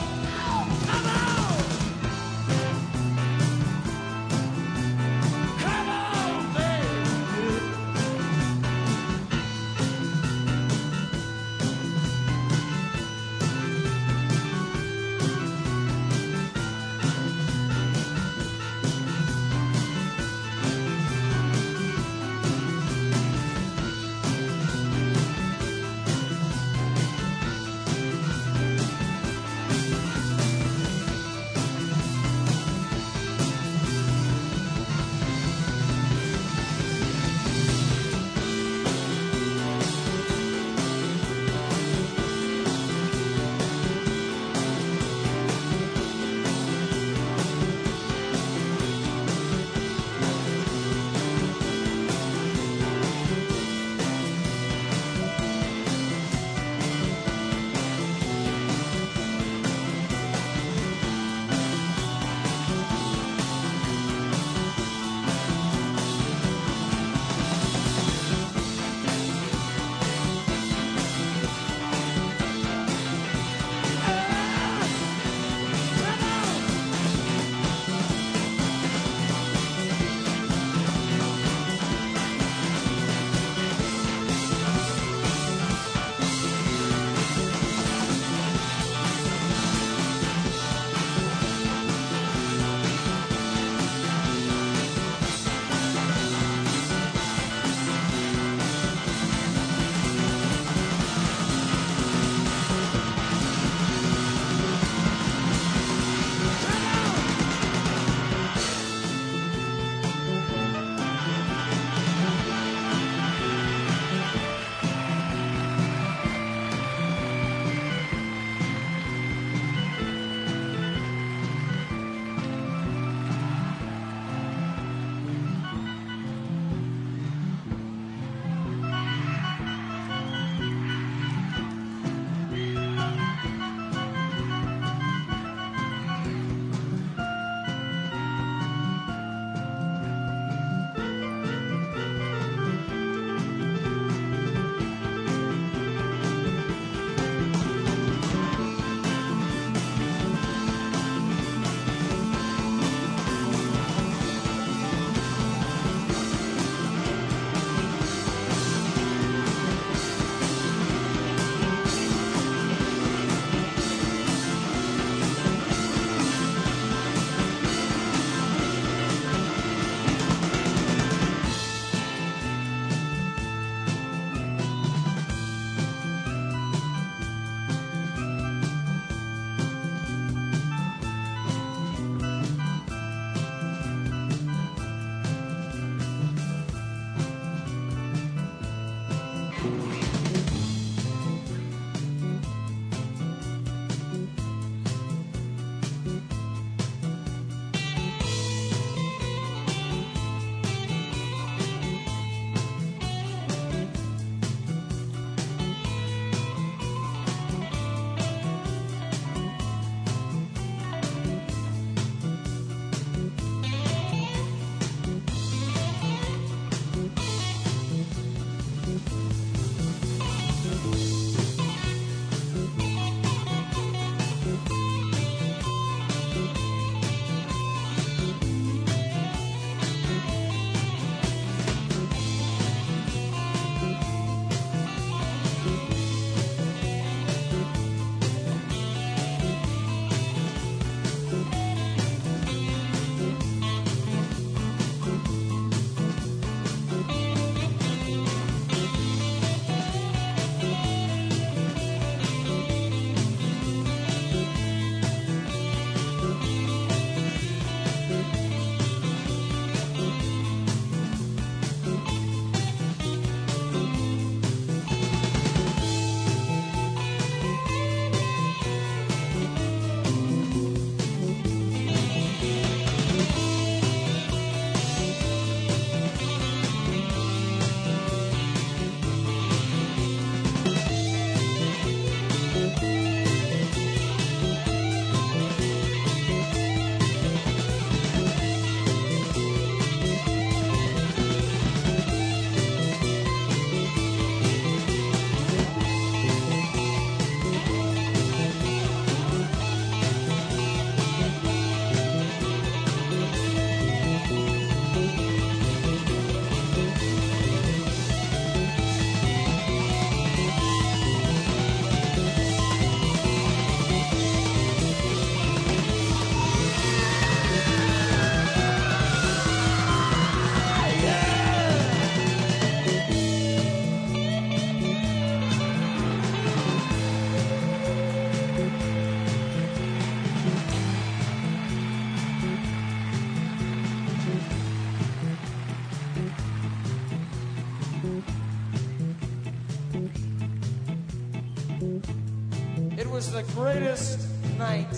I: was the greatest night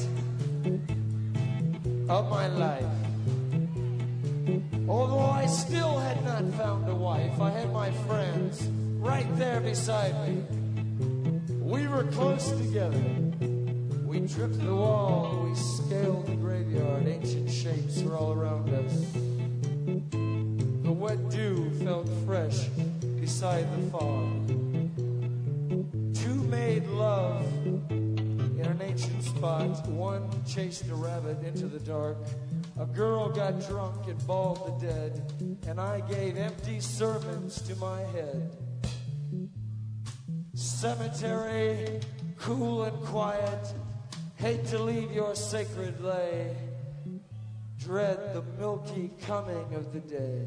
I: of my life. Although I still had not found a wife, I had my friends right there beside me. We were close together. We tripped the wall, we scaled the graveyard, ancient shapes were all around us. The wet dew felt fresh beside the fog. Two made love in an ancient spot. One chased a rabbit into the dark. A girl got drunk and bawled the dead, and I gave empty sermons to my head. Cemetery, cool and quiet, hate to leave your sacred lay, dread the milky coming of the day.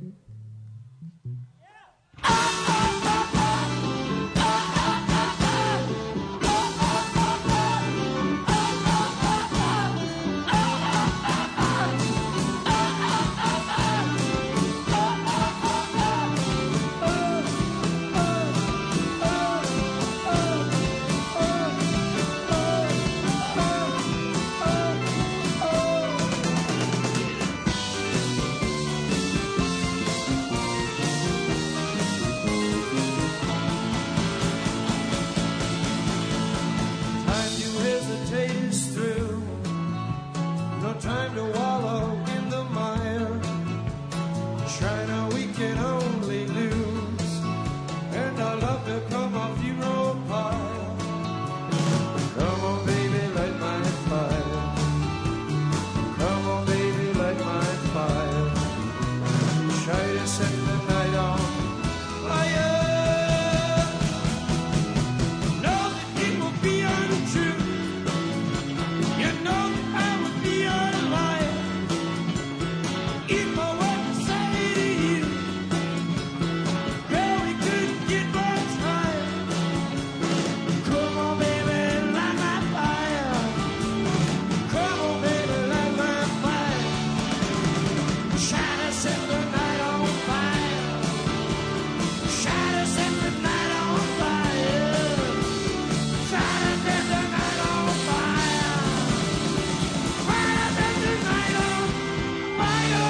I: Time to wallow in the mire. China, we can only lose, and our love become a funeral pyre. Come on, baby, light my fire. Come on, baby, light my fire. Try to set the night on fire. Know that it will be untrue. You know that I would be a liar if I were to say to you, girl, we couldn't get much higher. Come on, baby, light my fire. Come on, baby, light my fire. Try to set the night on fire. Try to set the night on fire. Try to set the night on fire. Try to set the night on fire.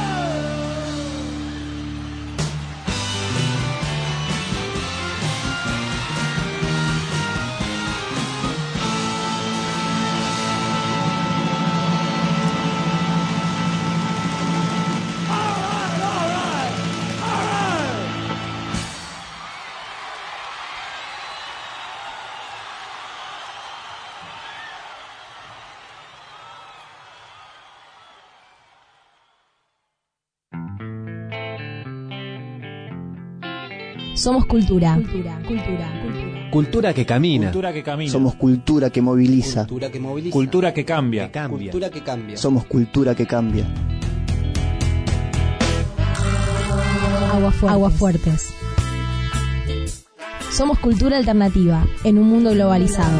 B: Somos cultura.
J: Cultura que camina.
E: Somos cultura que moviliza.
C: Cultura que cambia.
L: Cultura que cambia.
E: Somos cultura que cambia.
B: Aguafuertes. Somos cultura alternativa en un mundo globalizado.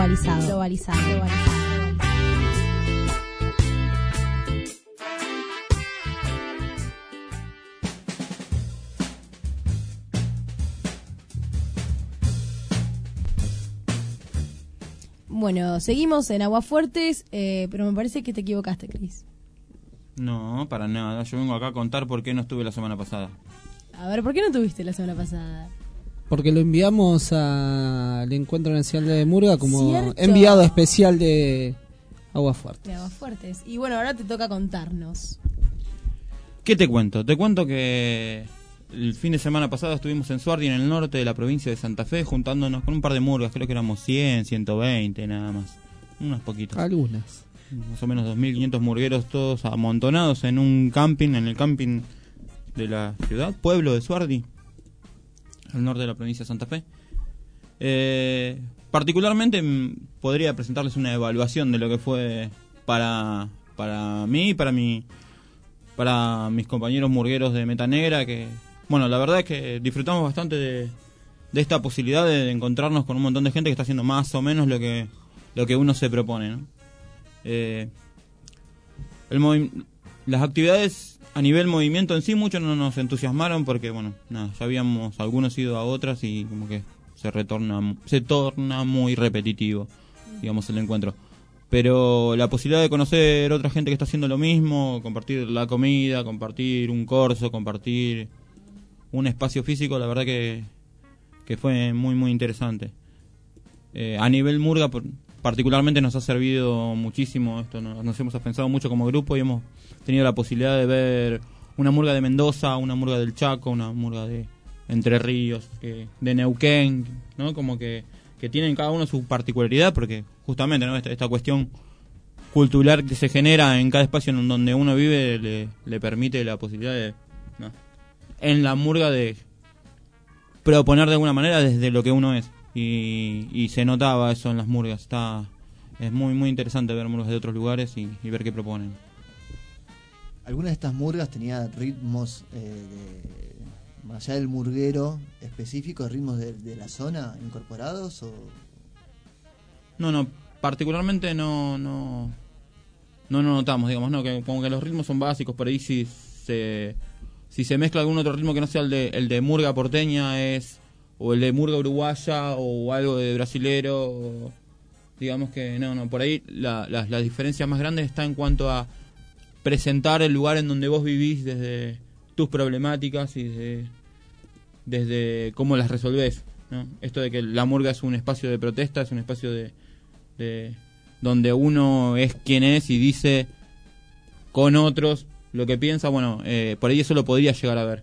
B: Bueno, seguimos en Aguafuertes, pero me parece que te equivocaste, Cris.
P: No, para nada. Yo vengo acá a contar por qué no estuve la semana pasada.
B: A ver, ¿por qué no tuviste la semana pasada?
G: Porque lo enviamos al Encuentro Nacional de Murga como
B: ¿Cierto?
G: enviado especial de Aguafuertes.
B: De Aguafuertes. Y bueno, ahora te toca contarnos.
P: ¿Qué te cuento? Te cuento que el fin de semana pasado estuvimos en Suardi, en el norte de la provincia de Santa Fe, juntándonos con un par de murgas. Creo que éramos 100, 120 nada más. Unas poquitas.
G: Algunas.
P: Más o menos 2.500 murgueros, todos amontonados en un camping, en el camping de la ciudad, pueblo de Suardi, al norte de la provincia de Santa Fe. Particularmente podría presentarles una evaluación de lo que fue para mí y para mis compañeros murgueros de Meta Negra, que bueno, la verdad es que disfrutamos bastante de esta posibilidad de encontrarnos con un montón de gente que está haciendo más o menos lo que uno se propone, ¿no? Las actividades a nivel movimiento en sí mucho no nos entusiasmaron porque bueno, nada, ya habíamos algunos ido a otras y como que se torna muy repetitivo. digamos, el encuentro. Pero la posibilidad de conocer otra gente que está haciendo lo mismo, compartir la comida, compartir un corso, compartir un espacio físico, la verdad que fue muy muy interesante. A nivel murga particularmente nos ha servido muchísimo esto, nos hemos pensado mucho como grupo y hemos tenido la posibilidad de ver una murga de Mendoza, una murga del Chaco, una murga de Entre Ríos, de Neuquén, ¿no? Como que tienen cada uno su particularidad, porque justamente, ¿no? esta cuestión cultural que se genera en cada espacio en donde uno vive le permite la posibilidad de, ¿no?, en la murga de proponer de alguna manera desde lo que uno es, y se notaba eso en las murgas. Es muy muy interesante ver murgas de otros lugares y ver qué proponen.
E: ¿Alguna de estas murgas tenía ritmos más allá del murguero específico, ritmos de la zona incorporados? O
P: no, particularmente no notamos, digamos, no, que como que los ritmos son básicos. Por ahí si se mezcla algún otro ritmo que no sea el de murga porteña, o el de murga uruguaya, o algo de brasilero, o, digamos que no, por ahí las diferencias más grandes están en cuanto a presentar el lugar en donde vos vivís desde tus problemáticas y desde cómo las resolvés, ¿no? Esto de que la murga es un espacio de protesta, es un espacio de donde uno es quien es y dice con otros lo que piensa. Bueno, por ahí eso lo podría llegar a ver.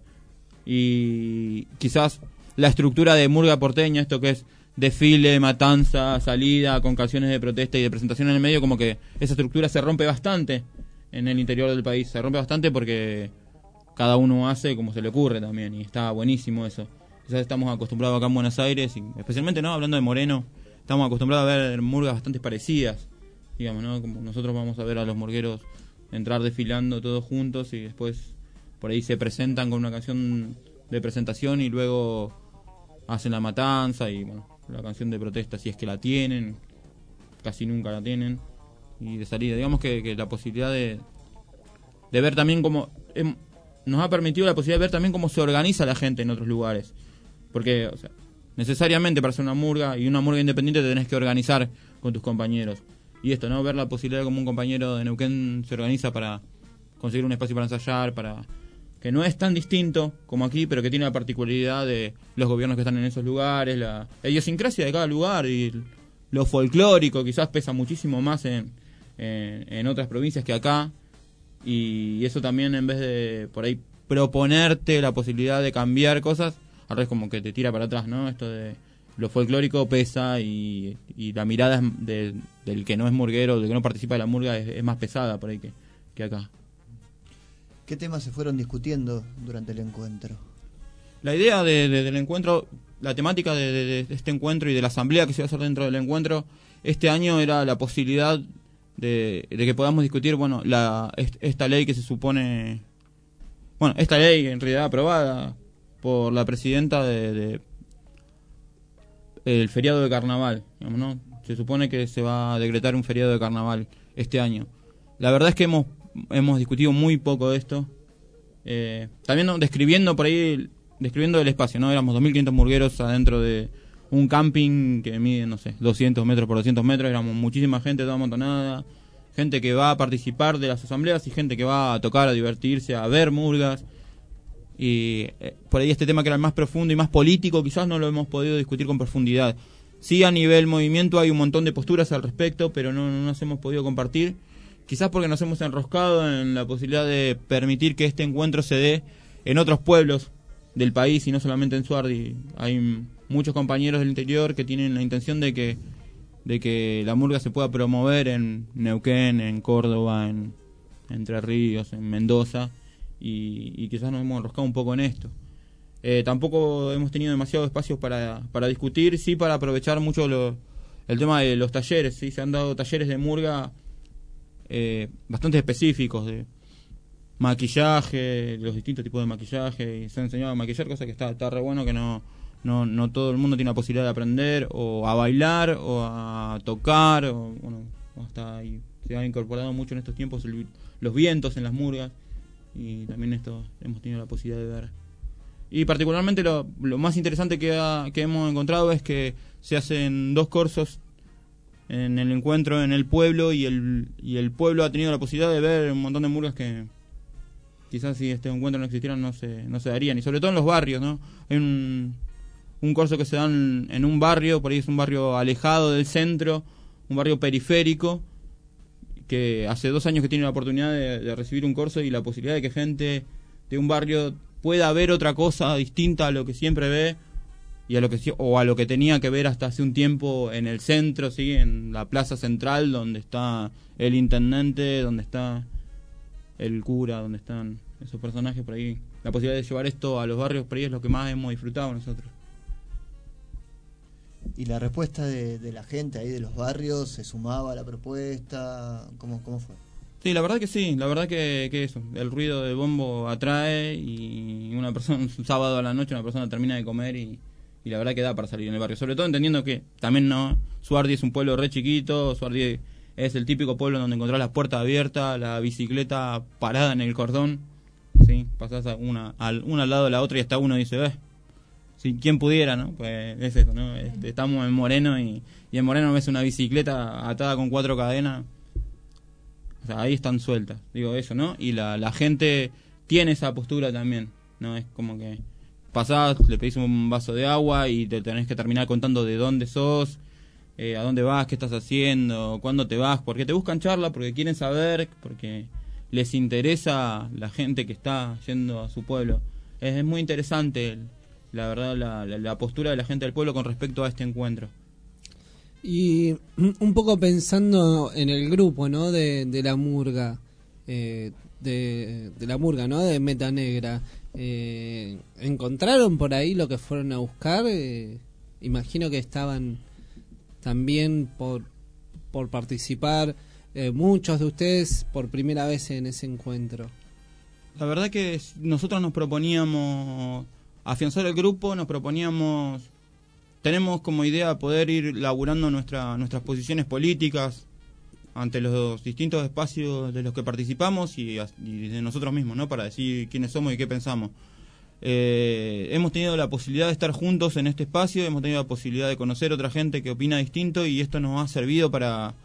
P: Y quizás la estructura de murga porteña, esto que es desfile, matanza, salida, con canciones de protesta y de presentación en el medio, como que esa estructura se rompe bastante en el interior del país. Se rompe bastante porque cada uno hace como se le ocurre también, y está buenísimo eso. Quizás estamos acostumbrados acá en Buenos Aires, y especialmente, ¿no?, hablando de Moreno, estamos acostumbrados a ver murgas bastante parecidas, digamos, ¿no? Como nosotros vamos a ver a los murgueros entrar desfilando todos juntos y después por ahí se presentan con una canción de presentación y luego hacen la matanza y, bueno, la canción de protesta, si es que la tienen, casi nunca la tienen, y de salida. Digamos que la posibilidad de ver también cómo nos ha permitido la posibilidad de ver también cómo se organiza la gente en otros lugares, porque, o sea, necesariamente para hacer una murga y una murga independiente te tenés que organizar con tus compañeros, y esto, ¿no?, ver la posibilidad de cómo un compañero de Neuquén se organiza para conseguir un espacio para ensayar, para que no es tan distinto como aquí, pero que tiene la particularidad de los gobiernos que están en esos lugares, la idiosincrasia de cada lugar, y lo folclórico quizás pesa muchísimo más en otras provincias que acá, y eso también, en vez de por ahí proponerte la posibilidad de cambiar cosas, al revés, como que te tira para atrás, ¿no? Esto de lo folclórico pesa, y la mirada del que no es murguero, del que no participa de la murga, es más pesada por ahí que acá.
E: ¿Qué temas se fueron discutiendo durante el encuentro?
P: La idea del encuentro, la temática de este encuentro y de la asamblea que se va a hacer dentro del encuentro este año era la posibilidad de que podamos discutir, bueno, esta ley que se supone, bueno, esta ley en realidad aprobada por la presidenta de el feriado de carnaval, digamos, ¿no? Se supone que se va a decretar un feriado de carnaval este año. La verdad es que hemos discutido muy poco de esto. También, ¿no?, describiendo el espacio, ¿no? Éramos 2.500 murgueros adentro de un camping que mide, no sé, 200 metros por 200 metros. Éramos muchísima gente, toda amontonada. Gente que va a participar de las asambleas y gente que va a tocar, a divertirse, a ver murgas. Y por ahí este tema que era el más profundo y más político, quizás no lo hemos podido discutir con profundidad. Sí, a nivel movimiento hay un montón de posturas al respecto, pero no nos hemos podido compartir. Quizás porque nos hemos enroscado en la posibilidad de permitir que este encuentro se dé en otros pueblos del país y no solamente en Suardi. Hay muchos compañeros del interior que tienen la intención de que la murga se pueda promover en Neuquén, en Córdoba, en Entre Ríos, en Mendoza, y quizás nos hemos enroscado un poco en esto. Tampoco hemos tenido demasiados espacios para discutir, sí, para aprovechar mucho el tema de los talleres. Sí, se han dado talleres de murga bastante específicos, de maquillaje, los distintos tipos de maquillaje, y se ha enseñado a maquillar, cosa que está re bueno, que no todo el mundo tiene la posibilidad de aprender, o a bailar, o a tocar, o bueno, hasta ahí se ha incorporado mucho en estos tiempos los vientos en las murgas, y también esto hemos tenido la posibilidad de ver. Y particularmente lo más interesante que hemos encontrado es que se hacen 2 cursos en el encuentro en el pueblo, y el pueblo ha tenido la posibilidad de ver un montón de murgas que quizás si este encuentro no existiera no se darían, y sobre todo en los barrios, ¿no? Hay un corso que se da en un barrio, por ahí es un barrio alejado del centro, un barrio periférico, que hace 2 años que tiene la oportunidad de recibir un corso, y la posibilidad de que gente de un barrio pueda ver otra cosa distinta a lo que siempre ve y a lo que tenía que ver hasta hace un tiempo en el centro, ¿sí? En la plaza central, donde está el intendente, donde está el cura, donde están esos personajes por ahí. La posibilidad de llevar esto a los barrios por ahí es lo que más hemos disfrutado nosotros.
E: ¿Y la respuesta de la gente ahí de los barrios se sumaba a la propuesta? ¿Cómo fue?
P: Sí, la verdad que sí, la verdad que eso, el ruido de bombo atrae, y un sábado a la noche una persona termina de comer y la verdad que da para salir en el barrio, sobre todo entendiendo que también Suardi es un pueblo re chiquito, Suardi es el típico pueblo donde encontrás las puertas abiertas, la bicicleta parada en el cordón, ¿sí? Pasás una al lado de la otra y hasta uno dice, si quien pudiera, ¿no? Pues es eso, ¿no? Estamos en Moreno y en Moreno ves una bicicleta atada con 4 cadenas. O sea, ahí están sueltas, digo eso, ¿no? Y la gente tiene esa postura también, ¿no? Es como que pasás, le pedís un vaso de agua y te tenés que terminar contando de dónde sos, a dónde vas, qué estás haciendo, cuándo te vas, porque te buscan charla, porque quieren saber, porque les interesa la gente que está yendo a su pueblo. Es muy interesante, la verdad, la postura de la gente del pueblo con respecto a este encuentro.
G: Y un poco pensando en el grupo, ¿no? De la murga, de la murga, ¿no? De Meta Negra. ¿Encontraron por ahí lo que fueron a buscar? Imagino que estaban también por participar muchos de ustedes por primera vez en ese encuentro.
P: La verdad que nosotros nos proponíamos afianzar el grupo, tenemos como idea poder ir laburando nuestras posiciones políticas ante los distintos espacios de los que participamos y de nosotros mismos, ¿no? Para decir quiénes somos y qué pensamos. Hemos tenido la posibilidad de estar juntos en este espacio, hemos tenido la posibilidad de conocer otra gente que opina distinto, y esto nos ha servido para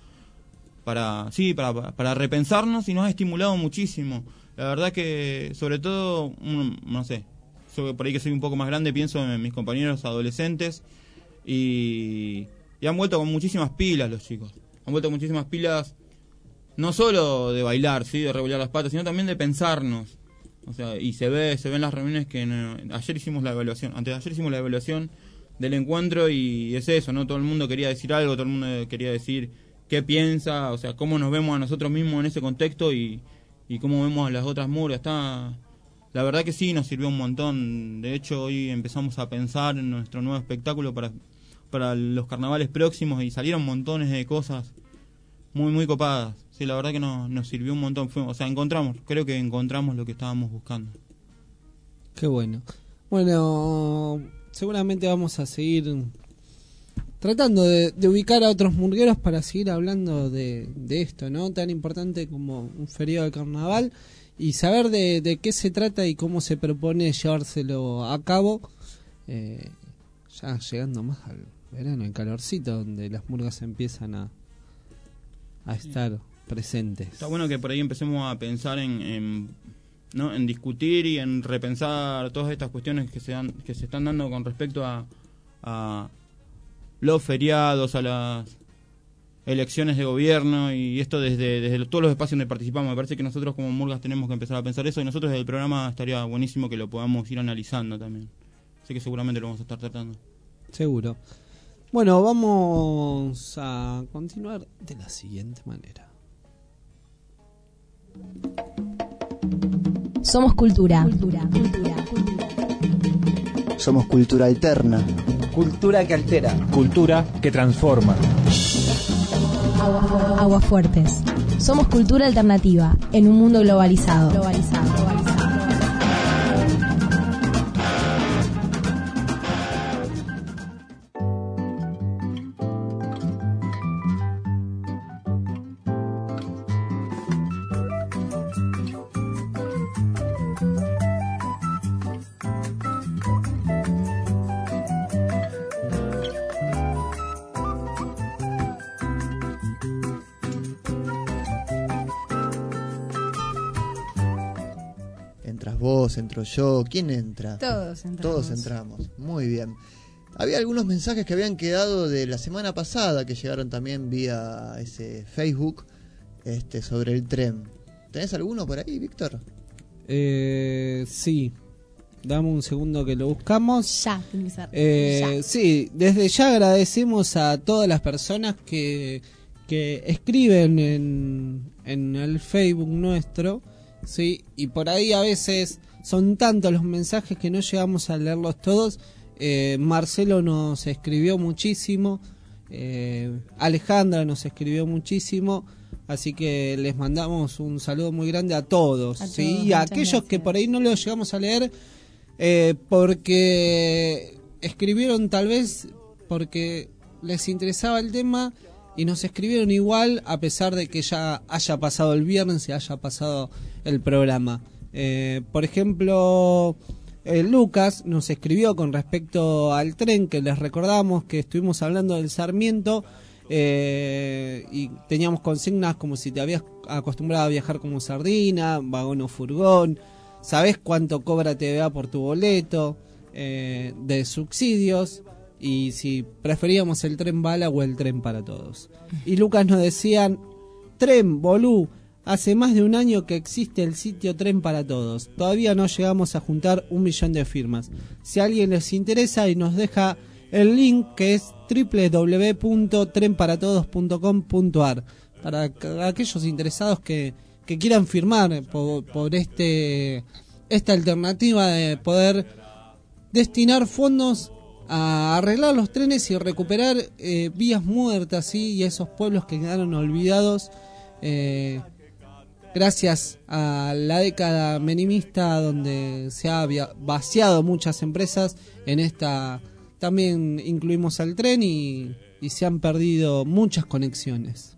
P: repensarnos, y nos ha estimulado muchísimo. La verdad que, sobre todo, no sé, yo por ahí que soy un poco más grande, pienso en mis compañeros adolescentes, y han vuelto con muchísimas pilas los chicos. Han vuelto con muchísimas pilas, no solo de bailar, ¿sí? De revolver las patas, sino también de pensarnos. O sea, y se ven las reuniones que anteayer hicimos la evaluación del encuentro, y es eso, ¿no? Todo el mundo quería decir algo, todo el mundo quería decir qué piensa, o sea, cómo nos vemos a nosotros mismos en ese contexto y cómo vemos a las otras murgas. La verdad que sí, nos sirvió un montón. De hecho, hoy empezamos a pensar en nuestro nuevo espectáculo para los carnavales próximos, y salieron montones de cosas muy, muy copadas. Sí, la verdad que nos sirvió un montón. Creo que encontramos lo que estábamos buscando.
G: Qué bueno. Bueno, seguramente vamos a seguir tratando de ubicar a otros murgueros para seguir hablando de esto, ¿no? Tan importante como un feriado de carnaval, y saber de qué se trata y cómo se propone llevárselo a cabo, ya llegando más al verano, el calorcito, donde las murgas empiezan a estar presentes.
P: Está bueno que por ahí empecemos a pensar en discutir y en repensar todas estas cuestiones que se están dando con respecto a los feriados, a las elecciones de gobierno, y esto desde todos los espacios donde participamos. Me parece que nosotros como murgas tenemos que empezar a pensar eso, y nosotros desde el programa estaría buenísimo que lo podamos ir analizando también. Así que seguramente lo vamos a estar tratando.
G: Seguro. Bueno, vamos a continuar de la siguiente manera.
B: Somos cultura.
E: Somos cultura alterna.
L: Cultura que altera.
C: Cultura que transforma.
B: Aguafuertes. Somos cultura alternativa en un mundo globalizado.
E: vos, entro yo, ¿quién entra?
B: Todos entramos.
E: Todos entramos, muy bien. Había algunos mensajes que habían quedado de la semana pasada que llegaron también vía ese Facebook sobre el tren. ¿Tenés alguno por ahí, Víctor?
G: Sí. Dame un segundo que lo buscamos.
B: Ya, ya.
G: Sí, desde ya agradecemos a todas las personas que escriben en el Facebook nuestro, sí, y por ahí a veces son tantos los mensajes que no llegamos a leerlos todos. Marcelo nos escribió muchísimo, Alejandra nos escribió muchísimo, así que les mandamos un saludo muy grande a todos, ¿sí? Y a aquellos gracias. Que por ahí no los llegamos a leer porque escribieron tal vez porque les interesaba el tema y nos escribieron igual a pesar de que ya haya pasado el viernes y haya pasado el programa. Por ejemplo, Lucas nos escribió con respecto al tren, que les recordamos que estuvimos hablando del Sarmiento y teníamos consignas como si te habías acostumbrado a viajar como sardina, vagón o furgón, sabés cuánto cobra TVA por tu boleto, de subsidios, y si preferíamos el tren bala o el tren para todos. Y Lucas nos decían: tren, bolú, hace más de un año que existe el sitio Tren para Todos. Todavía no llegamos a juntar 1 millón de firmas. Si a alguien les interesa y nos deja el link, que es www.trenparatodos.com.ar, para aquellos interesados que quieran firmar por esta alternativa de poder destinar fondos a arreglar los trenes y recuperar vías muertas, ¿sí? Y esos pueblos que quedaron olvidados gracias a la década menemista, donde se ha vaciado muchas empresas. En esta también incluimos al tren y se han perdido muchas conexiones.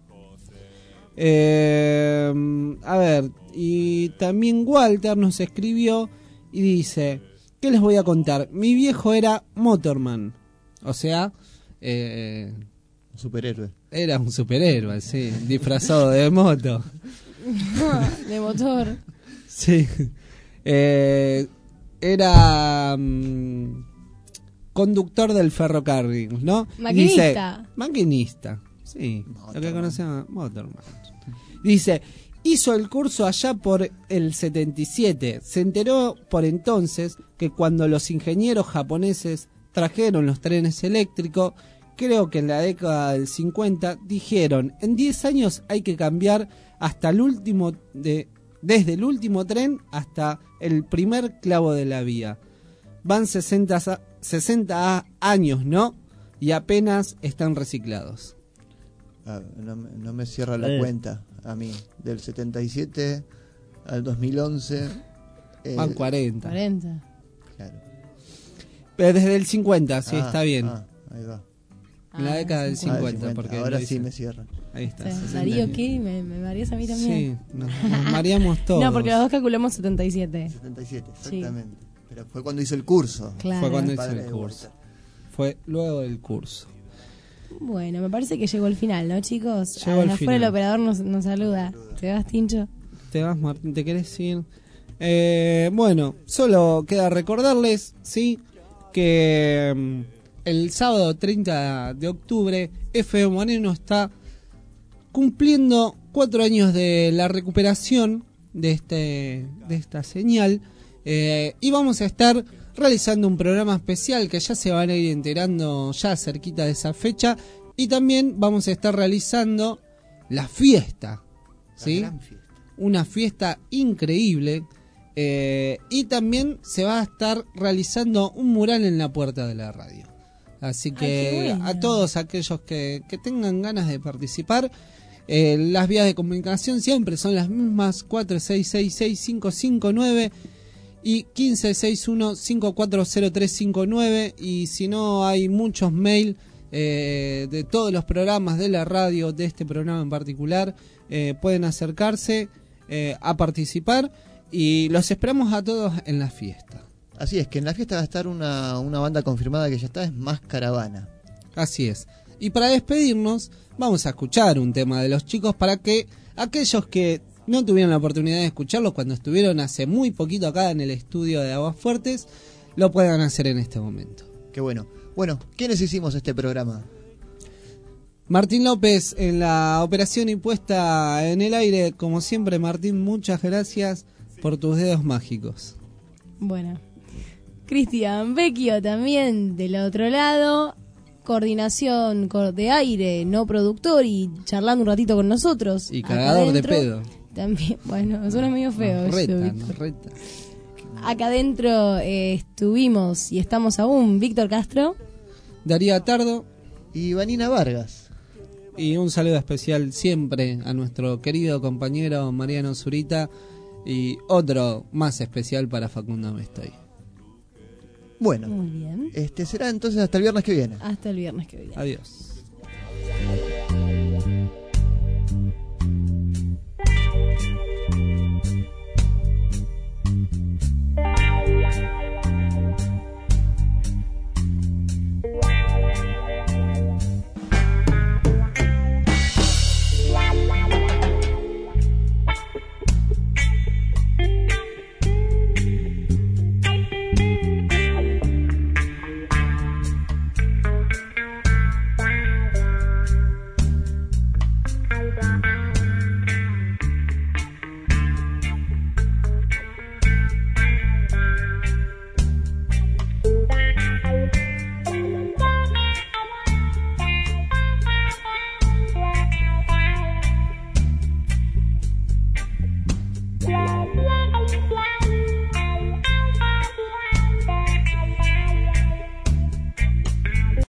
G: A ver, y también Walter nos escribió y dice: ¿qué les voy a contar? Mi viejo era motorman, o sea,
E: superhéroe.
G: Era un superhéroe, sí, disfrazado de moto.
B: De motor.
G: Sí. Era conductor del ferrocarril, ¿no?
B: Maquinista.
G: Dice, maquinista, sí, Motorman. Lo que conocemos, motorman. Dice: hizo el curso allá por el 77. Se enteró por entonces que cuando los ingenieros japoneses trajeron los trenes eléctricos, creo que en la década del 50, dijeron: en 10 años hay que cambiar hasta el último desde el último tren hasta el primer clavo de la vía. Van 60 años, ¿no? Y apenas están reciclados.
E: No me cierra la cuenta a mí. Del 77 al 2011
G: van 40.
E: Claro.
G: Pero desde el 50, sí, está bien.
E: Ahí va.
G: En la década del 50, porque
E: ahora sí me cierra.
G: Ahí está.
B: Darío, ¿qué? ¿Me mareas a mí también?
G: Sí, nos mareamos todos.
B: No, porque los dos calculamos 77.
E: 77, exactamente. Sí. Pero fue cuando hizo el curso.
B: Claro.
G: Fue cuando hizo el curso. Fue luego del curso.
B: Bueno, me parece que llegó el final, ¿no, chicos?
G: Llegó el
B: afuera
G: final.
B: El operador nos saluda. ¿Te vas, Tincho?
G: Te vas, Martín, ¿te querés ir? Bueno, solo queda recordarles, ¿sí? Que el sábado 30 de octubre FM Moreno está cumpliendo 4 años de la recuperación de esta señal, y vamos a estar realizando un programa especial que ya se van a ir enterando ya cerquita de esa fecha, y también vamos a estar realizando la fiesta, ¿sí?
E: La gran fiesta. Una
G: fiesta increíble, y también se va a estar realizando un mural en la puerta de la radio. Así que a todos aquellos que tengan ganas de participar, las vías de comunicación siempre son las mismas: 4666-559 y 1561-540359. Y si no, hay muchos mails de todos los programas de la radio, de este programa en particular. Pueden acercarse a participar y los esperamos a todos en la fiesta.
E: Así es, que en la fiesta va a estar una banda confirmada que ya está, es Más Caravana.
G: Así es. Y para despedirnos, vamos a escuchar un tema de los chicos para que aquellos que no tuvieron la oportunidad de escucharlos cuando estuvieron hace muy poquito acá en el estudio de Aguas Fuertes, lo puedan hacer en este momento.
E: Qué bueno. Bueno, ¿quiénes hicimos este programa?
G: Martín López en la operación y puesta en el aire. Como siempre, Martín, muchas gracias por tus dedos mágicos.
B: Bueno, Cristian Vecchio también del otro lado, coordinación de aire, no productor, y charlando un ratito con nosotros.
G: Y cagador de pedo.
B: También, bueno, suena medio feo.
G: Nos reta.
B: Acá adentro estuvimos y estamos aún Víctor Castro,
G: Darío Atardo
E: y Vanina Vargas.
G: Y un saludo especial siempre a nuestro querido compañero Mariano Zurita, y otro más especial para Facundo Mestoy.
E: Bueno,
B: muy bien.
E: Será entonces hasta el viernes que viene.
B: Hasta el viernes que viene.
G: Adiós.